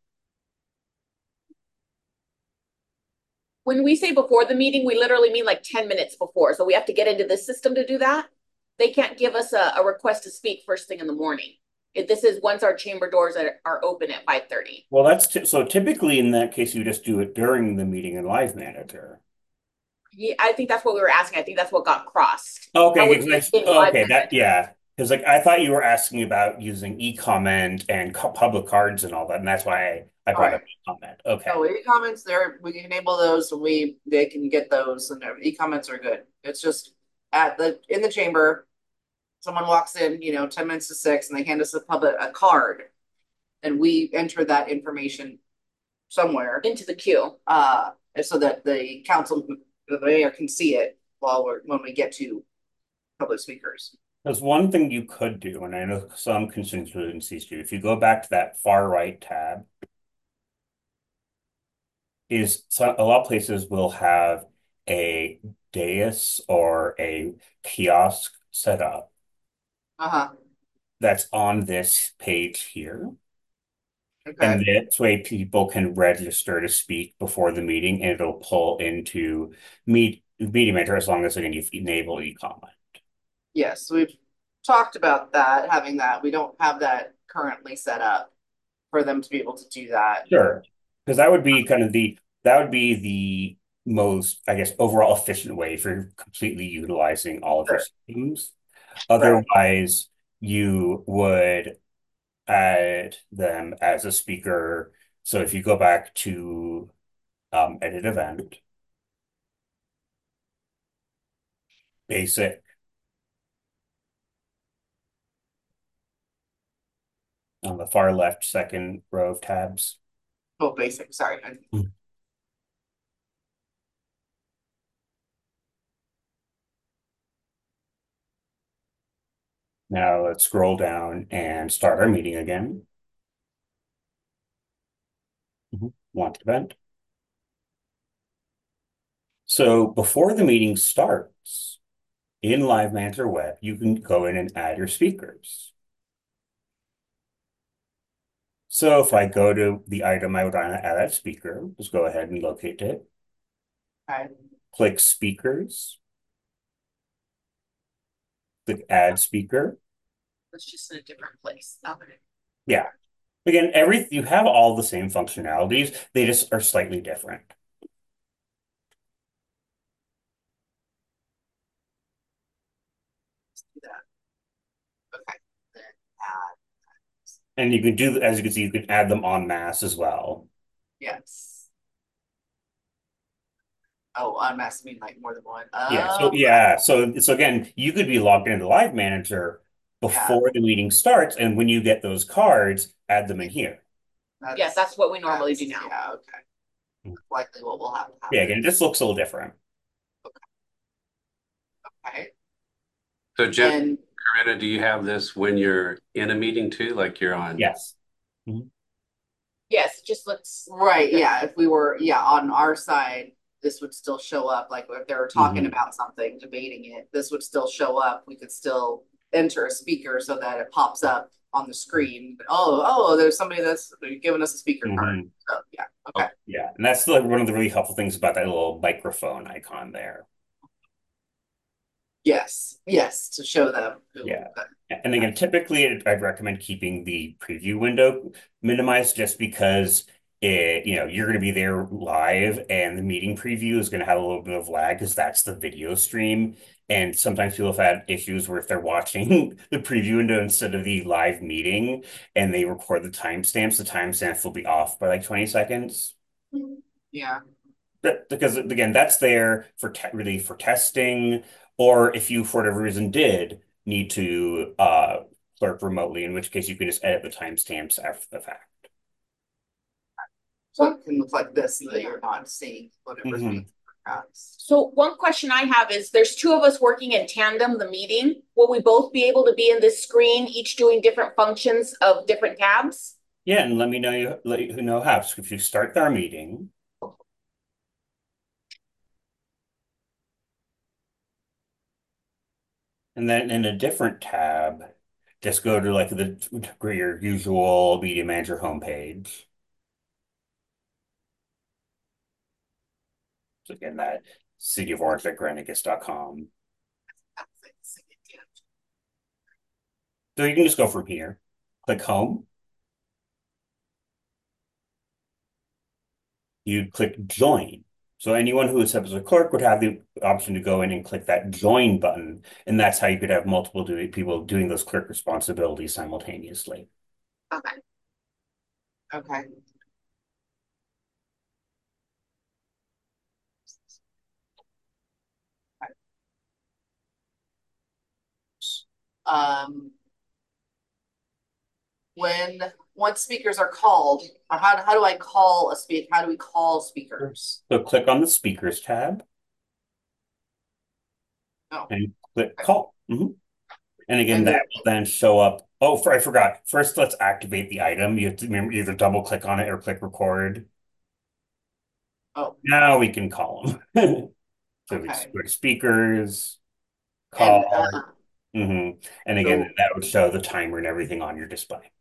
When we say before the meeting, we literally mean like 10 minutes before. So we have to get into the system to do that. They can't give us a request to speak first thing in the morning. This is once our chamber doors are open at 5:30. Well, that's so typically in that case, you just do it during the meeting in Live Manager. Yeah, I think that's what we were asking. I think that's what got crossed. Okay, Okay, yeah. Because like I thought you were asking about using e-comment and public cards and all that, and that's why I brought up e-comment. Okay. So e-comments there, we can enable those and they can get those and e-comments are good. It's just in the chamber, someone walks in, 10 minutes to 6 and they hand us a card and we enter that information somewhere into the queue. So that the council, the mayor can see it when we get to public speakers. There's one thing you could do, and I know some constituencies do. If you go back to that far right tab, a lot of places will have a dais or a kiosk set up that's on this page here. Okay. And this way people can register to speak before the meeting and it'll pull into Meeting Manager as long as again you enable e-comment. Yes, we've talked about having that. We don't have that currently set up for them to be able to do that. Sure. Because that would be the most, I guess, overall efficient way for completely utilizing all of your systems. Otherwise, you would add them as a speaker. So if you go back to edit event, basic, on the far left second row of tabs. Oh, basic, sorry. Now let's scroll down and start our meeting again. Want event. So before the meeting starts, in Live Manager Web, you can go in and add your speakers. So if I go to the item I would want to add that speaker, just go ahead and locate it. Okay. Click speakers. Click add speaker. It's just in a different place. Okay. Yeah. Again, you have all the same functionalities. They just are slightly different. Let's do that. Okay. Then add. And you can do, as you can see, you can add them en masse as well. Yes. Oh, en masse mean like more than one. So again, you could be logged into Live Manager before the meeting starts, and when you get those cards, add them in here. Yes, that's what we normally do now. Yeah, okay. Likely what we'll have to happen. Yeah, again, it just looks a little different. Okay. So Jen, do you have this when you're in a meeting too? Like you're on? Yes. Yes, it just looks right. Yeah. If we were, on our side, this would still show up. Like if they were talking about something, debating it, this would still show up. We could still enter a speaker so that it pops up on the screen. Oh, there's somebody that's giving us a speaker card. So yeah. Okay. Yeah. And that's like one of the really helpful things about that little microphone icon there. Yes, to show them who. Yeah. And again, typically I'd recommend keeping the preview window minimized just because you're going to be there live and the meeting preview is going to have a little bit of lag because that's the video stream. And sometimes people have had issues where if they're watching the preview window instead of the live meeting and they record the timestamps will be off by like 20 seconds. Yeah, Because again, that's there for really for testing, or if you, for whatever reason, did need to clerk remotely, in which case you can just edit the timestamps after the fact. so it can look like this so that you're not seeing whatever's being broadcast. So one question I have is there's two of us working in tandem, the meeting. Will we both be able to be in this screen, each doing different functions of different tabs? Yeah, and let you know how. So if you start our meeting, and then in a different tab, just go to like your usual Media Manager homepage. So again, that cityoforange.granicus.com. So you can just go from here, click home. You click join. So anyone who is set as a clerk would have the option to go in and click that join button. And that's how you could have multiple people doing those clerk responsibilities simultaneously. Okay. Okay. Um, once speakers are called, or how do I call a speak? How do we call speakers? So click on the speakers tab Oh, and click okay. call. And again, And that will then show up. Oh, I forgot. First, let's activate the item. You have to remember either double click on it or click record. Oh, Now we can call them. So we just okay. go to speakers, And call. And again, so that would show the timer and everything on your display.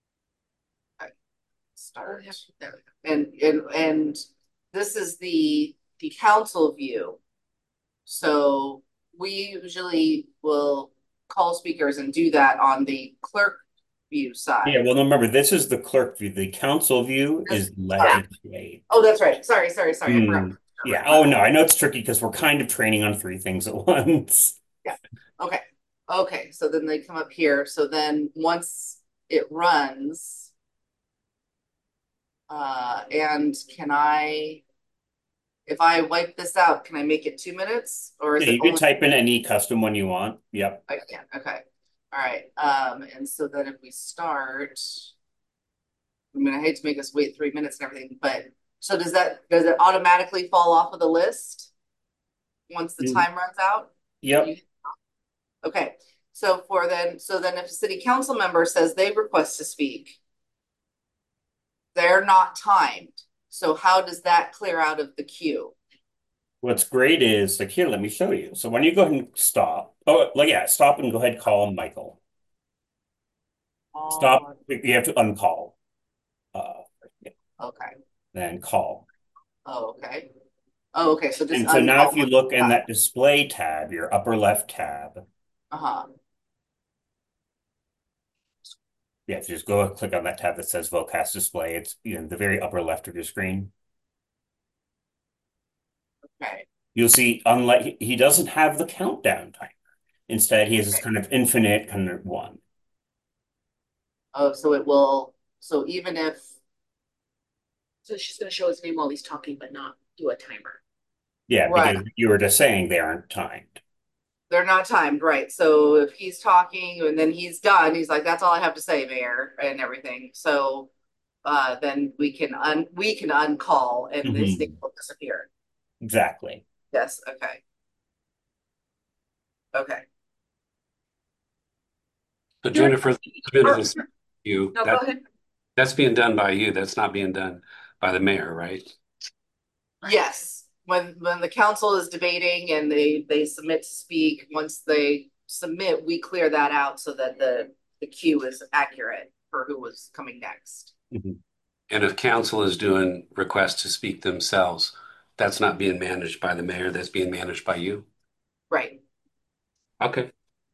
start. And this is the council view. So we usually will call speakers and do that on the clerk view Yeah, side. well, remember, this is the clerk view. The council view is legislate. Oh, that's right. Sorry. I forgot. Yeah. Oh, no, I know it's tricky because we're kind of training on three things at once. Yeah. Okay. So then they come up here. So then once it runs, and if I wipe this out, can I make it 2 minutes or is Yeah, it you can only? type in any custom one you want. Yep. I can. Okay. All right. And so then if we start, I mean, I hate to make us wait 3 minutes and everything, but so does it automatically fall off of the list once the time runs out? Yep. Okay. So then if a city council member says they request to speak, they're not timed. So how does that clear out of the queue? What's great is like here, let me show you. So when you go ahead and stop, stop and go ahead and call Michael. Stop. You have to uncall. Yeah. Okay. Then call. Okay. Okay. So just And so now if uncall. you look in that display tab, your upper left tab, Uh-huh. yeah, if you just go click on that tab that says Vocast display, it's the very upper left of your screen. Okay. You'll see, unlike he doesn't have the countdown timer. Instead, he has this kind of infinite kind of one. Oh, so even if, So she's going to show his name while he's talking, but not do a timer. Yeah, right, because you were just saying they aren't timed. they're not timed, right? So if he's talking and then he's done, he's like, that's all I have to say, Mayor, and everything. So then we can uncall and this thing will disappear. Exactly. Yes, okay. Okay. So Jennifer, you No, go ahead. that's being done by you. That's not being done by the mayor, right? Yes. When the council is debating and they submit to speak, once they submit, we clear that out so that the queue is accurate for who was coming next. And if council is doing requests to speak themselves, that's not being managed by the mayor, that's being managed by you. Right. Okay.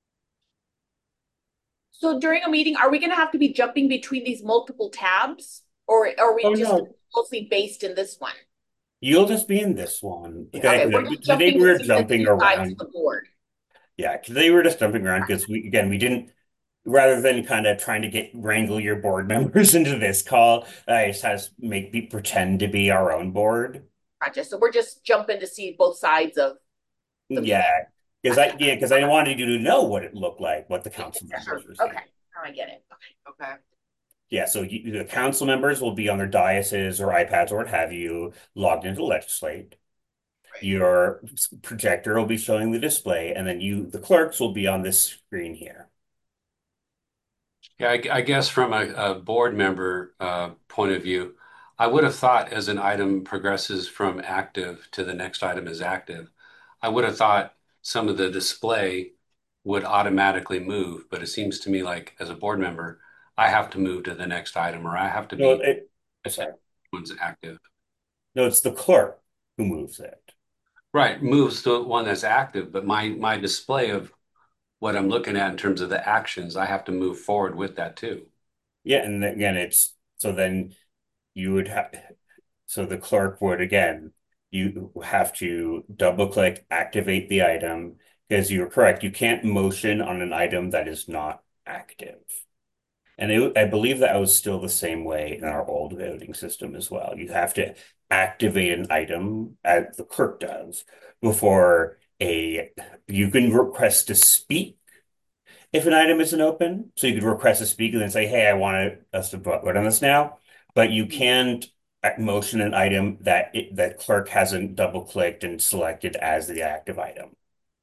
So during a meeting, are we gonna have to be jumping between these multiple tabs? Or are we Oh, just no, mostly based in this one? you'll just be in this one. Okay, we're just Today jumping we were between the jumping two sides of around. the board. Yeah, today we were just jumping around because we didn't, rather than kind of trying to wrangle your board members into this call, I just had to pretend to be our own board. Gotcha. So we're just jumping to see both sides of the meeting. Yeah, Gotcha. because I wanted you to know what it looked like, what the council Sure. members were Okay. seeing. Now I get it. Okay. Okay. Yeah, so the council members will be on their dioceses or iPads or what have you, logged into Legislate. Right. Your projector will be showing the display, and then the clerks, will be on this screen here. Yeah, I guess from a board member point of view, I would have thought as an item progresses from active to the next item is active, I would have thought some of the display would automatically move, but it seems to me like as a board member, I have to move to the next item or I have to No, be sorry. one's active. No, it's the clerk who moves it. Right, moves to one that's active, but my display of what I'm looking at in terms of the actions, I have to move forward with that too. Yeah, and again, so then you would have, so the clerk would again, you have to double click, activate the item, because you're correct. You can't motion on an item that is not active. And I believe that was still the same way in our old voting system as well. You have to activate an item, as the clerk does, before you can request to speak if an item isn't open. So you could request to speak and then say, hey, I want us to vote on this now. But you can't motion an item that clerk hasn't double clicked and selected as the active item.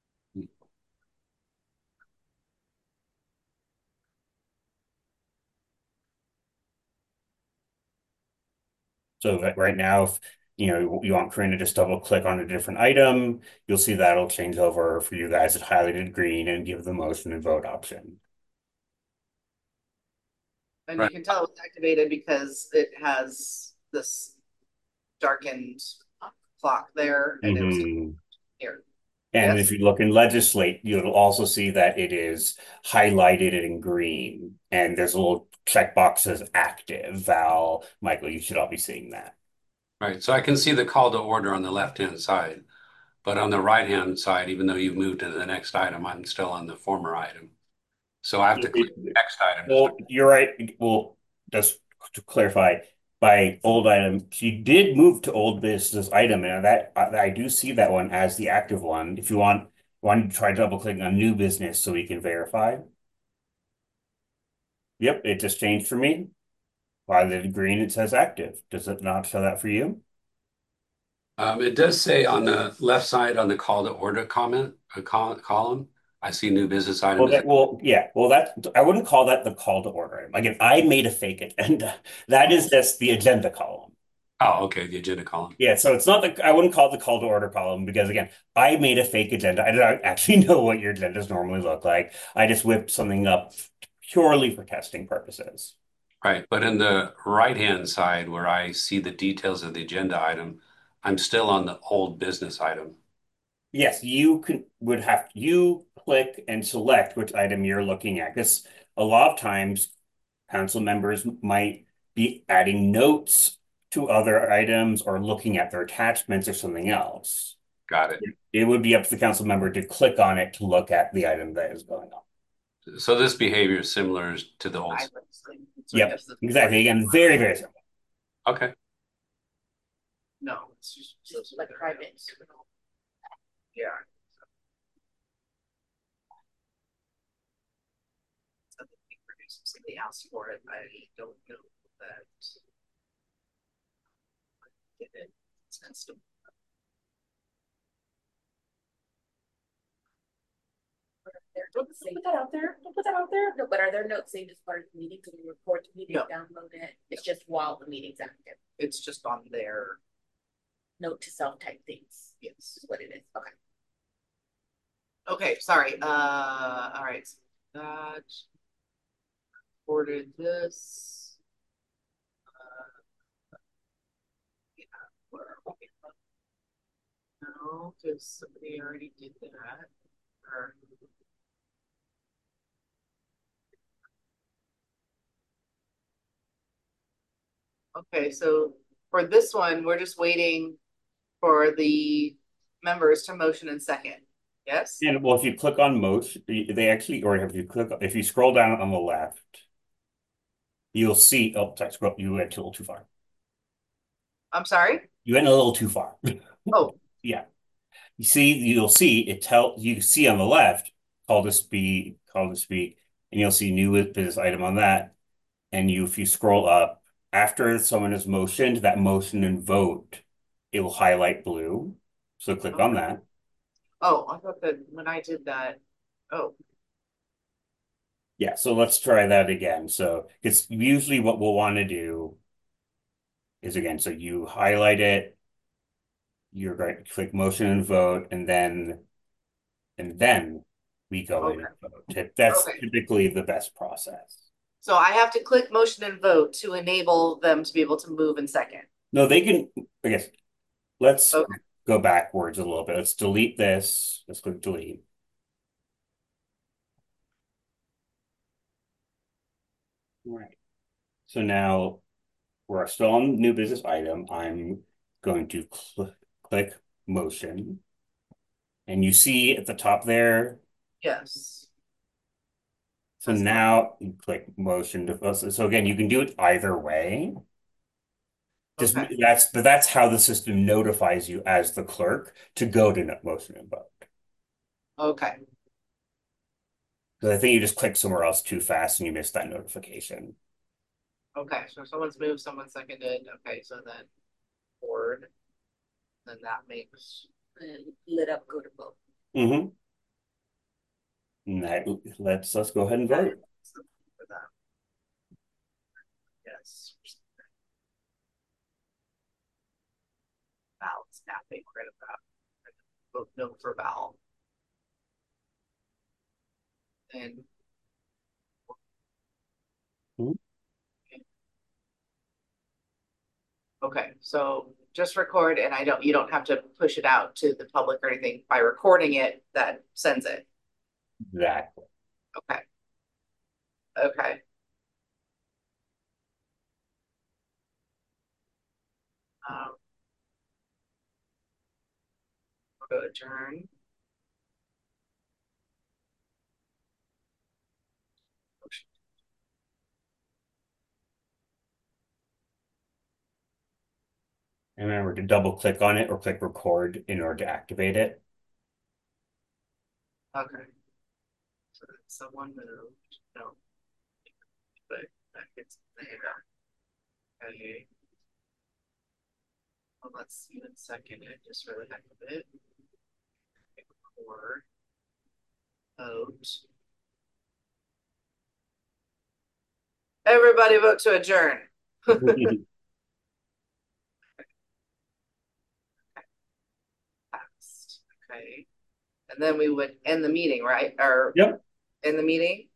So that right now, if you want Corinne to just double click on a different item, you'll see that'll change over for you guys at highlighted green and give the motion and vote option. And Right. you can tell it's activated because it has this darkened clock there and it was Mhm. here. And Yes? if you look in Legislate, you'll also see that it is highlighted in green, and there's a little checkbox that says active. Val, Michael, you should all be seeing that. Right. So I can see the call to order on the left-hand side, but on the right-hand side, even though you've moved to the next item, I'm still on the former item. So I have to click the next item. Well, you're right. Well, just to clarify, by old item, she did move to old business item, and that I do see that one as the active one. If you want to try double clicking on new business so we can verify. Yep, it just changed for me. By the green, it says active. Does it not show that for you? It does say on the left side on the call to order column, I see new business items. Yeah. Well, I wouldn't call that the call to order. Again, I made a fake agenda. That is just the agenda column. Oh, okay, the agenda column. Yeah, so it's not I wouldn't call it the call to order column because again, I made a fake agenda. I don't actually know what your agendas normally look like. I just whipped something up purely for testing purposes. Right, but in the right-hand side where I see the details of the agenda item, I'm still on the old business item. Yes, you click and select which item you're looking at because a lot of times council members might be adding notes to other items or looking at their attachments or something else. Got it. It would be up to the council member to click on it to look at the item that is going on. So this behavior is similar to the old. Yep, exactly. Again, very, very simple. Okay. No, it's just Like private. yeah. Somebody asked for it. I don't know that. Get it. It's custom. Don't put that out there. Don't put that out there. No, but are there notes saved as part of the meeting? Can we record the meeting, No. download it? It's just while the meeting's active. It's just on there. Note to self type things. Yes. Is what it is. Okay. Okay, sorry. All right. That ordered this. Yeah, where are we? No, because somebody already did that. Or Okay, so for this one, we're just waiting for the members to motion and second. Yes? And well, if you click on motion, they actually, or if you scroll down on the left, you'll see, oh, sorry, scroll, you went a little too far. I'm sorry? You went a little too far. Oh, Yeah. You'll see you see on the left, call to speak, and you'll see new business item on that. And if you scroll up, after someone has motioned, that motion and vote, it will highlight blue. So click on that. oh, I thought that when I did that, oh, Yeah, so let's try that again. So it's usually what we'll want to do is again, so you highlight it, you're going to click motion and vote, and then we go in okay, and vote. That's okay. typically the best process. So I have to click motion and vote to enable them to be able to move in second. No, they can, I guess, let's Okay, go backwards a little bit. Let's delete this. Let's click delete. All right. So now we're still on new business item. I'm going to click motion. And you see at the top there. yes. So That's now you click motion to, so again, you can do it either way. Just Okay, that's how the system notifies you as the clerk to go to motion and vote. okay, Because I think you just click somewhere else too fast and you miss that notification. okay. So someone's moved, someone seconded. Okay, so then board, then that makes Lit up, go to vote. Mm-hmm. And let's go ahead and vote. for that. Yes. Val, snapping, we're gonna vote no for Val. And Mhm. okay, so just record and you don't have to push it out to the public or anything. By recording it, that sends it. Exactly. Okay. Okay. We'll go adjourn. And remember to double click on it or click record in order to activate it. Okay. So then someone moved. No. But that gets there. Okay. Well, let's even second it just for the heck of it. Record. Vote. Everybody vote to adjourn. Passed. Okay. And then we would end the meeting, right? Or Yep. end the meeting.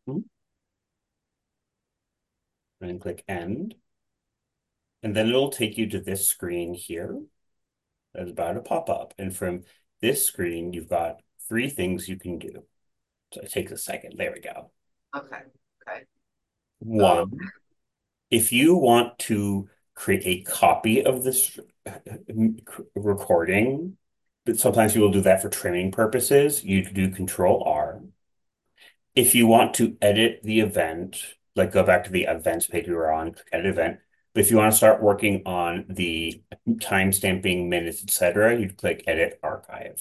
And click end. And then it'll take you to this screen here. That's about to pop up. And from this screen, you've got 3 things you can do. So it takes a second. There we go. Okay. Okay. 1, if you want to create a copy of this recording, but sometimes you will do that for training purposes, you do Control R. If you want to edit the event, like go back to the events page we were on, click edit event. But if you want to start working on the time stamping minutes, etc., you'd click edit archive.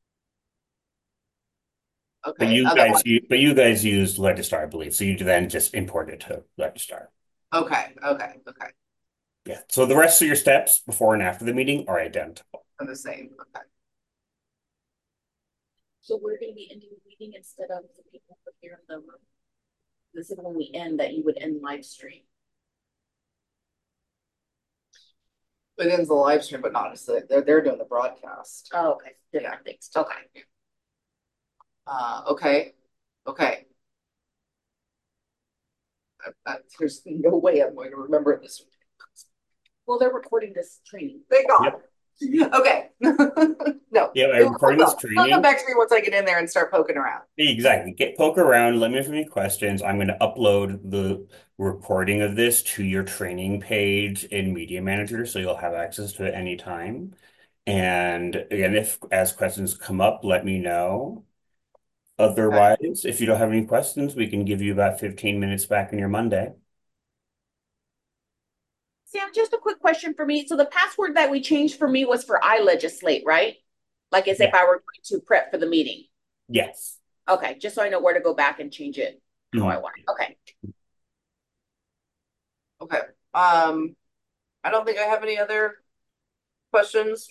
Okay. But you guys use Legistar, I believe. So you then just import it to Legistar. Okay. Okay. Okay. Yeah. So the rest of your steps before and after the meeting are identical. I'm the same. Okay. So we're gonna be ending the meeting instead of the people here in the room. This is when we end that you would end live stream. It ends the live stream, but not as they're doing the broadcast. Oh, okay. Different things. Okay. Okay. Okay. There's no way I'm going to remember this. Well, they're recording this training. Thank God. Okay. No. Yeah, I'm recording this They'll training. come back to me once I get in there and start poking around. Exactly. Poke around. Let me know if you have any questions. I'm going to upload recording of this to your training page in Media Manager, so you'll have access to it anytime. And again, if as questions come up, let me know. Otherwise, if you don't have any questions, we can give you about 15 minutes back in your Monday. Sam, just a quick question for me. So the password that we changed for me was for iLegislate, right? Like as if Yeah. I were going to prep for the meeting. Yes. Okay, just so I know where to go back and change it how I want it. Okay. Okay. I don't think I have any other questions.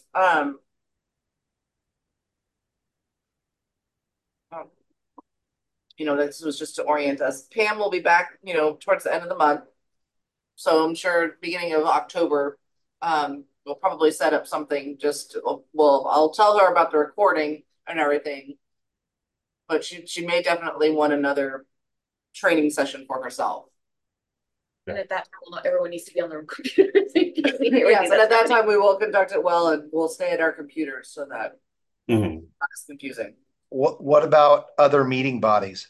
This was just to orient us. Pam will be back, towards the end of the month. So I'm sure beginning of October, we'll probably set up something I'll tell her about the recording and everything. But she may definitely want another training session for herself. And at that time, not everyone needs to be on their own computer. Yes, and at that time we will conduct it well and we'll stay at our computers so that it's confusing. What about other meeting bodies?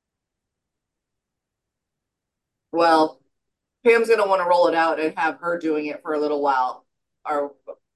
Well, Pam's gonna want to roll it out and have her doing it for a little while, or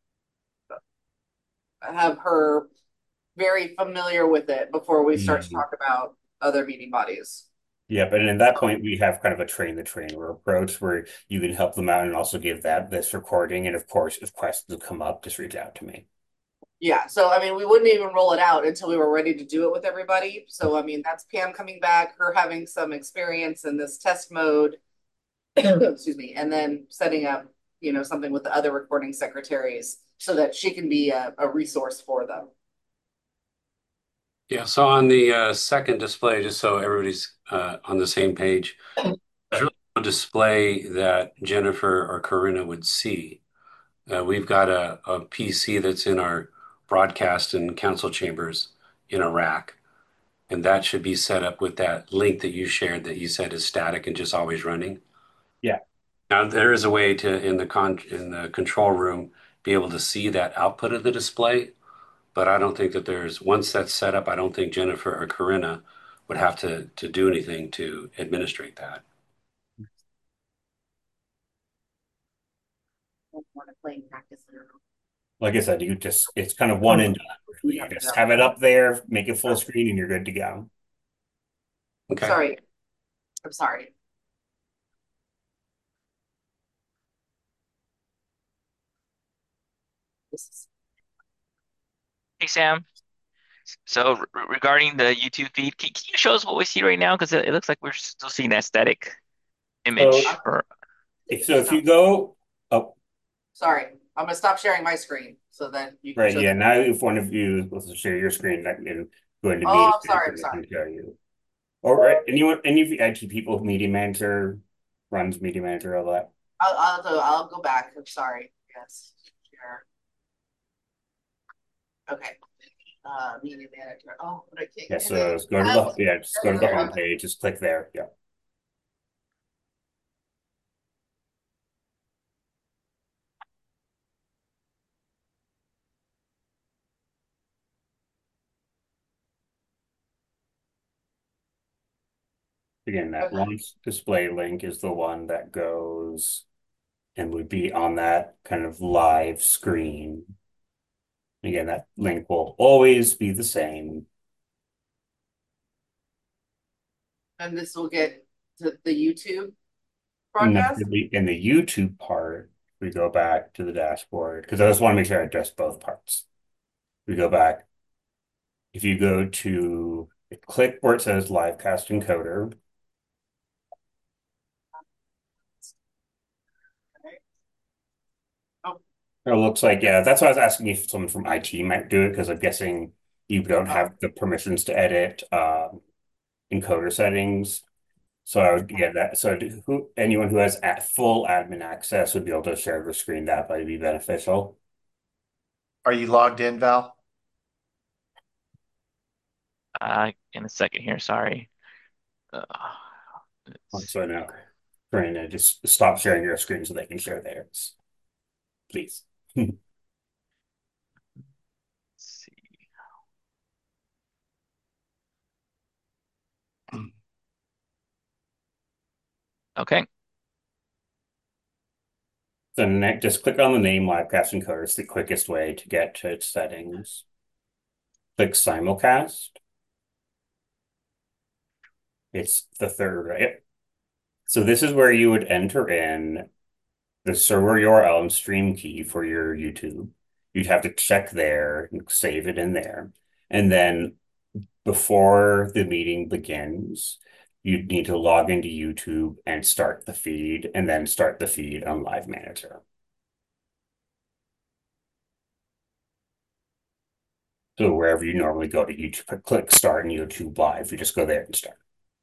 have her very familiar with it before we start to talk about other meeting bodies. Yeah, but at that point, we have kind of a train the trainer approach where you can help them out and also give this recording. And of course, if questions come up, just reach out to me. Yeah, so I mean, we wouldn't even roll it out until we were ready to do it with everybody. So I mean, that's Pam coming back, her having some experience in this test mode, excuse me, and then setting up, something with the other recording secretaries so that she can be a resource for them. Yeah, so on the second display, just so everybody's on the same page, there's really no display that Jennifer or Corinna would see. We've got a PC that's in our broadcast and council chambers in a rack, and that should be set up with that link that you shared that you said is static and just always running. Yeah. Now there is a way to in the control room be able to see that output of the display, but I don't think that once that's set up, I don't think Jennifer or Corinna would have to do anything to administrate that. Like I said, it's kind of one and done. You just have it up there, make it full screen, and you're good to go. Okay. Sorry. I'm sorry. Hey, Sam. So regarding the YouTube feed, can you show us what we see right now? Because it looks like we're still seeing that static image. So if you go up, Sorry, I'm gonna stop sharing my screen so that you can right, show yeah. Now if one of you wants to share your screen, I can go into Oh, meeting I'm sorry, manager, I can show you. All right, any of you IT people, media manager runs media manager, all that. I'll go back. I'm sorry. Yes, share. Okay. Media manager. Oh, but I can't Yeah, get so it. just go to just go to the home page, just click there. Yeah. Again, that launch display link is the one that goes and would be on that kind of live screen. Again, that link will always be the same. And this will get to the YouTube And broadcast. in the YouTube part, we go back to the dashboard because I just want to make sure I address both parts. We go back. If you go to click where it says live cast encoder, it looks like, yeah, that's why I was asking if someone from IT might do it because I'm guessing you don't have the permissions to edit encoder settings. So I would get that. So anyone who has full admin access would be able to share the screen. That might be beneficial. Are you logged in, Val? In a second here, sorry. So now, trying to just stop sharing your screen so they can share theirs, please. Let's see. Okay. So just click on the name Livecast Encoder. It's the quickest way to get to its settings. Click Simulcast. It's the third, right? So this is where you would enter in the server URL and stream key for your YouTube. You'd have to check there and save it in there. And then before the meeting begins, you'd need to log into YouTube and start the feed, and then start the feed on Live Manager. So wherever you normally go to YouTube, click Start in YouTube Live. You just go there and start.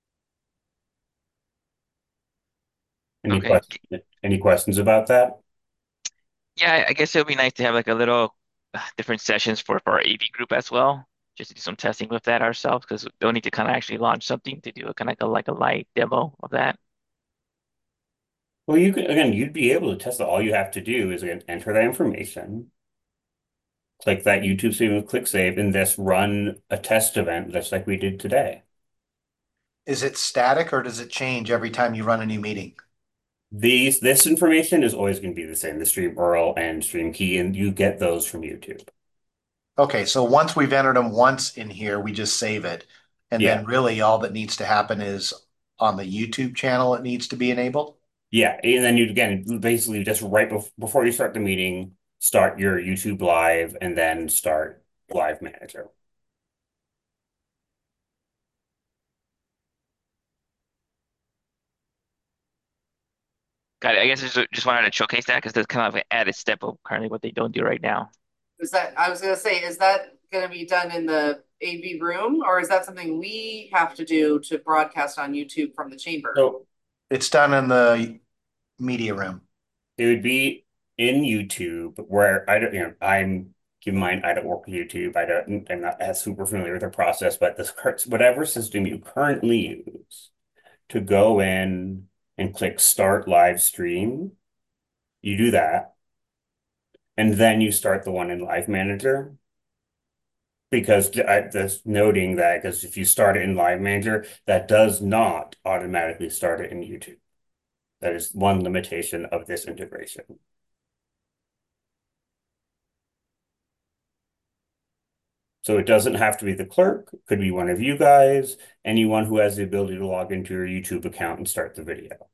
Okay. Any questions about that? Yeah, I guess it would be nice to have like a little different sessions for our AV group as well, just to do some testing with that ourselves because we'll need to kind of actually launch something to do a kind of like a light demo of that. Well, you could, again, you'd be able to test it. All you have to do is again, enter that information, click that YouTube stream, click save, and just run a test event just like we did today. Is it static or does it change every time you run a new meeting? This information is always going to be the same, the stream URL and stream key, and you get those from YouTube. Okay, so once we've entered them once in here, we just save it. And Yeah. then really all that needs to happen is on the YouTube channel, it needs to be enabled. Yeah. And then you again basically just before you start the meeting, start your YouTube live and then start Live Manager. Got it. I guess just wanted to showcase that because that's kind of an added step of currently what they don't do right now. I was gonna say, is that gonna be done in the AV room, or is that something we have to do to broadcast on YouTube from the chamber? So It's done in the media room. it would be in YouTube where I don't, I'm keep in mind I don't work with YouTube. I'm not as super familiar with the process, but this whatever system you currently use to go in and click start live stream, you do that. And then you start the one in Live Manager. Because I just noting that because if you start it in Live Manager, that does not automatically start it in YouTube. That is one limitation of this integration. So it doesn't have to be the clerk, it could be one of you guys, anyone who has the ability to log into your YouTube account and start the video.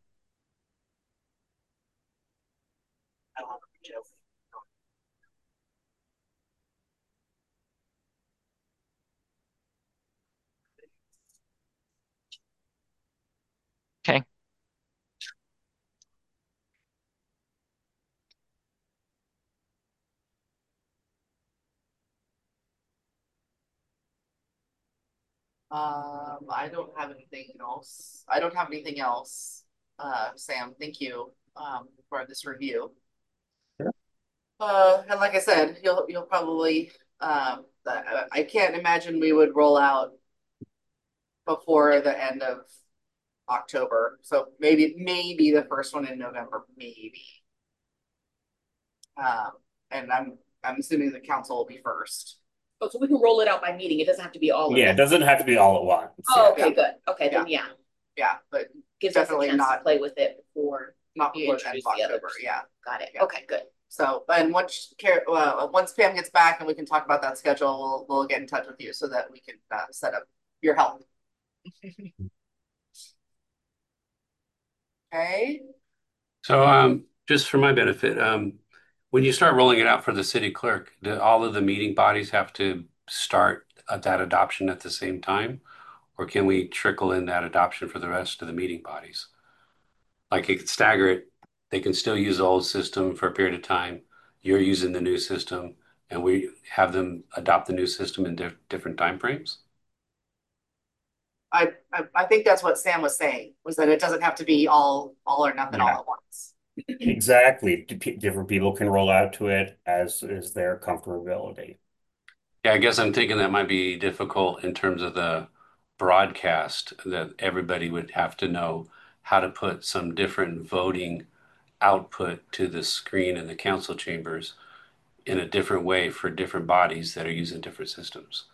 Okay. I don't have anything else. I don't have anything else. Sam, thank you for this review. Sure. And like I said, you'll probably I can't imagine we would roll out before the end of October. So maybe the first one in November, maybe. And I'm assuming the council will be first. Oh, so we can roll it out by meeting. It doesn't have to be all of Yeah, it it. doesn't have to be all at once. Oh, Yeah. okay, good. Okay, then yeah. Yeah, but Gives us a definitely chance to not play with it before not you before the end of introduce the October. others. Yeah. Got it. Yeah. Okay, good. So, and once Pam gets back and we can talk about that schedule, we'll get in touch with you so that we can set up your help. Okay. So just for my benefit, when you start rolling it out for the city clerk, do all of the meeting bodies have to start that adoption at the same time? Or can we trickle in that adoption for the rest of the meeting bodies? Like it could stagger it. They can still use the old system for a period of time. You're using the new system, and we have them adopt the new system in different time frames. I think that's what Sam was saying, was that it doesn't have to be all or nothing all Yeah. at once. Exactly. Different people can roll out to it as is their comfortability. Yeah, I guess I'm thinking that might be difficult in terms of the broadcast, that everybody would have to know how to put some different voting output to the screen in the council chambers in a different way for different bodies that are using different systems.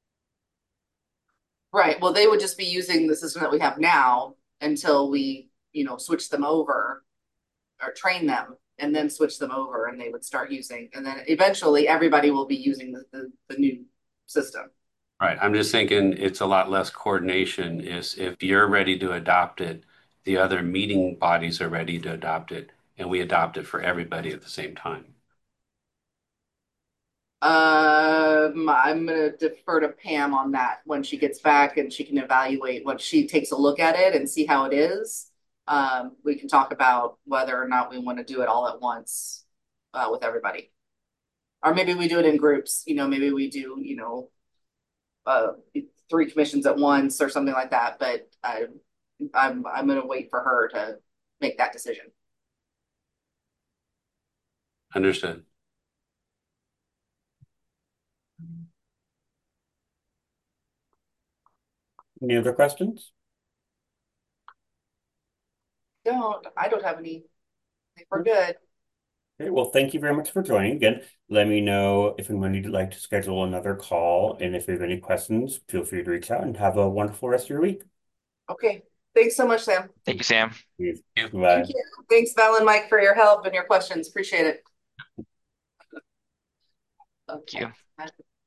Right. Well, they would just be using the system that we have now until we switch them over or train them and then switch them over and they would start using, and then eventually everybody will be using the new system. Right. I'm just thinking it's a lot less coordination is if you're ready to adopt it, the other meeting bodies are ready to adopt it, and we adopt it for everybody at the same time. I'm gonna defer to Pam on that when she gets back and she can evaluate when she takes a look at it and see how it is. We can talk about whether or not we want to do it all at once with everybody. Or maybe we do it in groups, maybe we do, 3 commissions at once or something like that. But I'm gonna wait for her to make that decision. Understood. Any other questions? I don't have any. I think we're good. Okay, well, thank you very much for joining. Again, let me know if anyone would like to schedule another call. And if you have any questions, feel free to reach out and have a wonderful rest of your week. Okay. Thanks so much, Sam. Thank you, Sam. Bye. Thank you. Thanks, Val and Mike, for your help and your questions. Appreciate it. Thank you. Okay.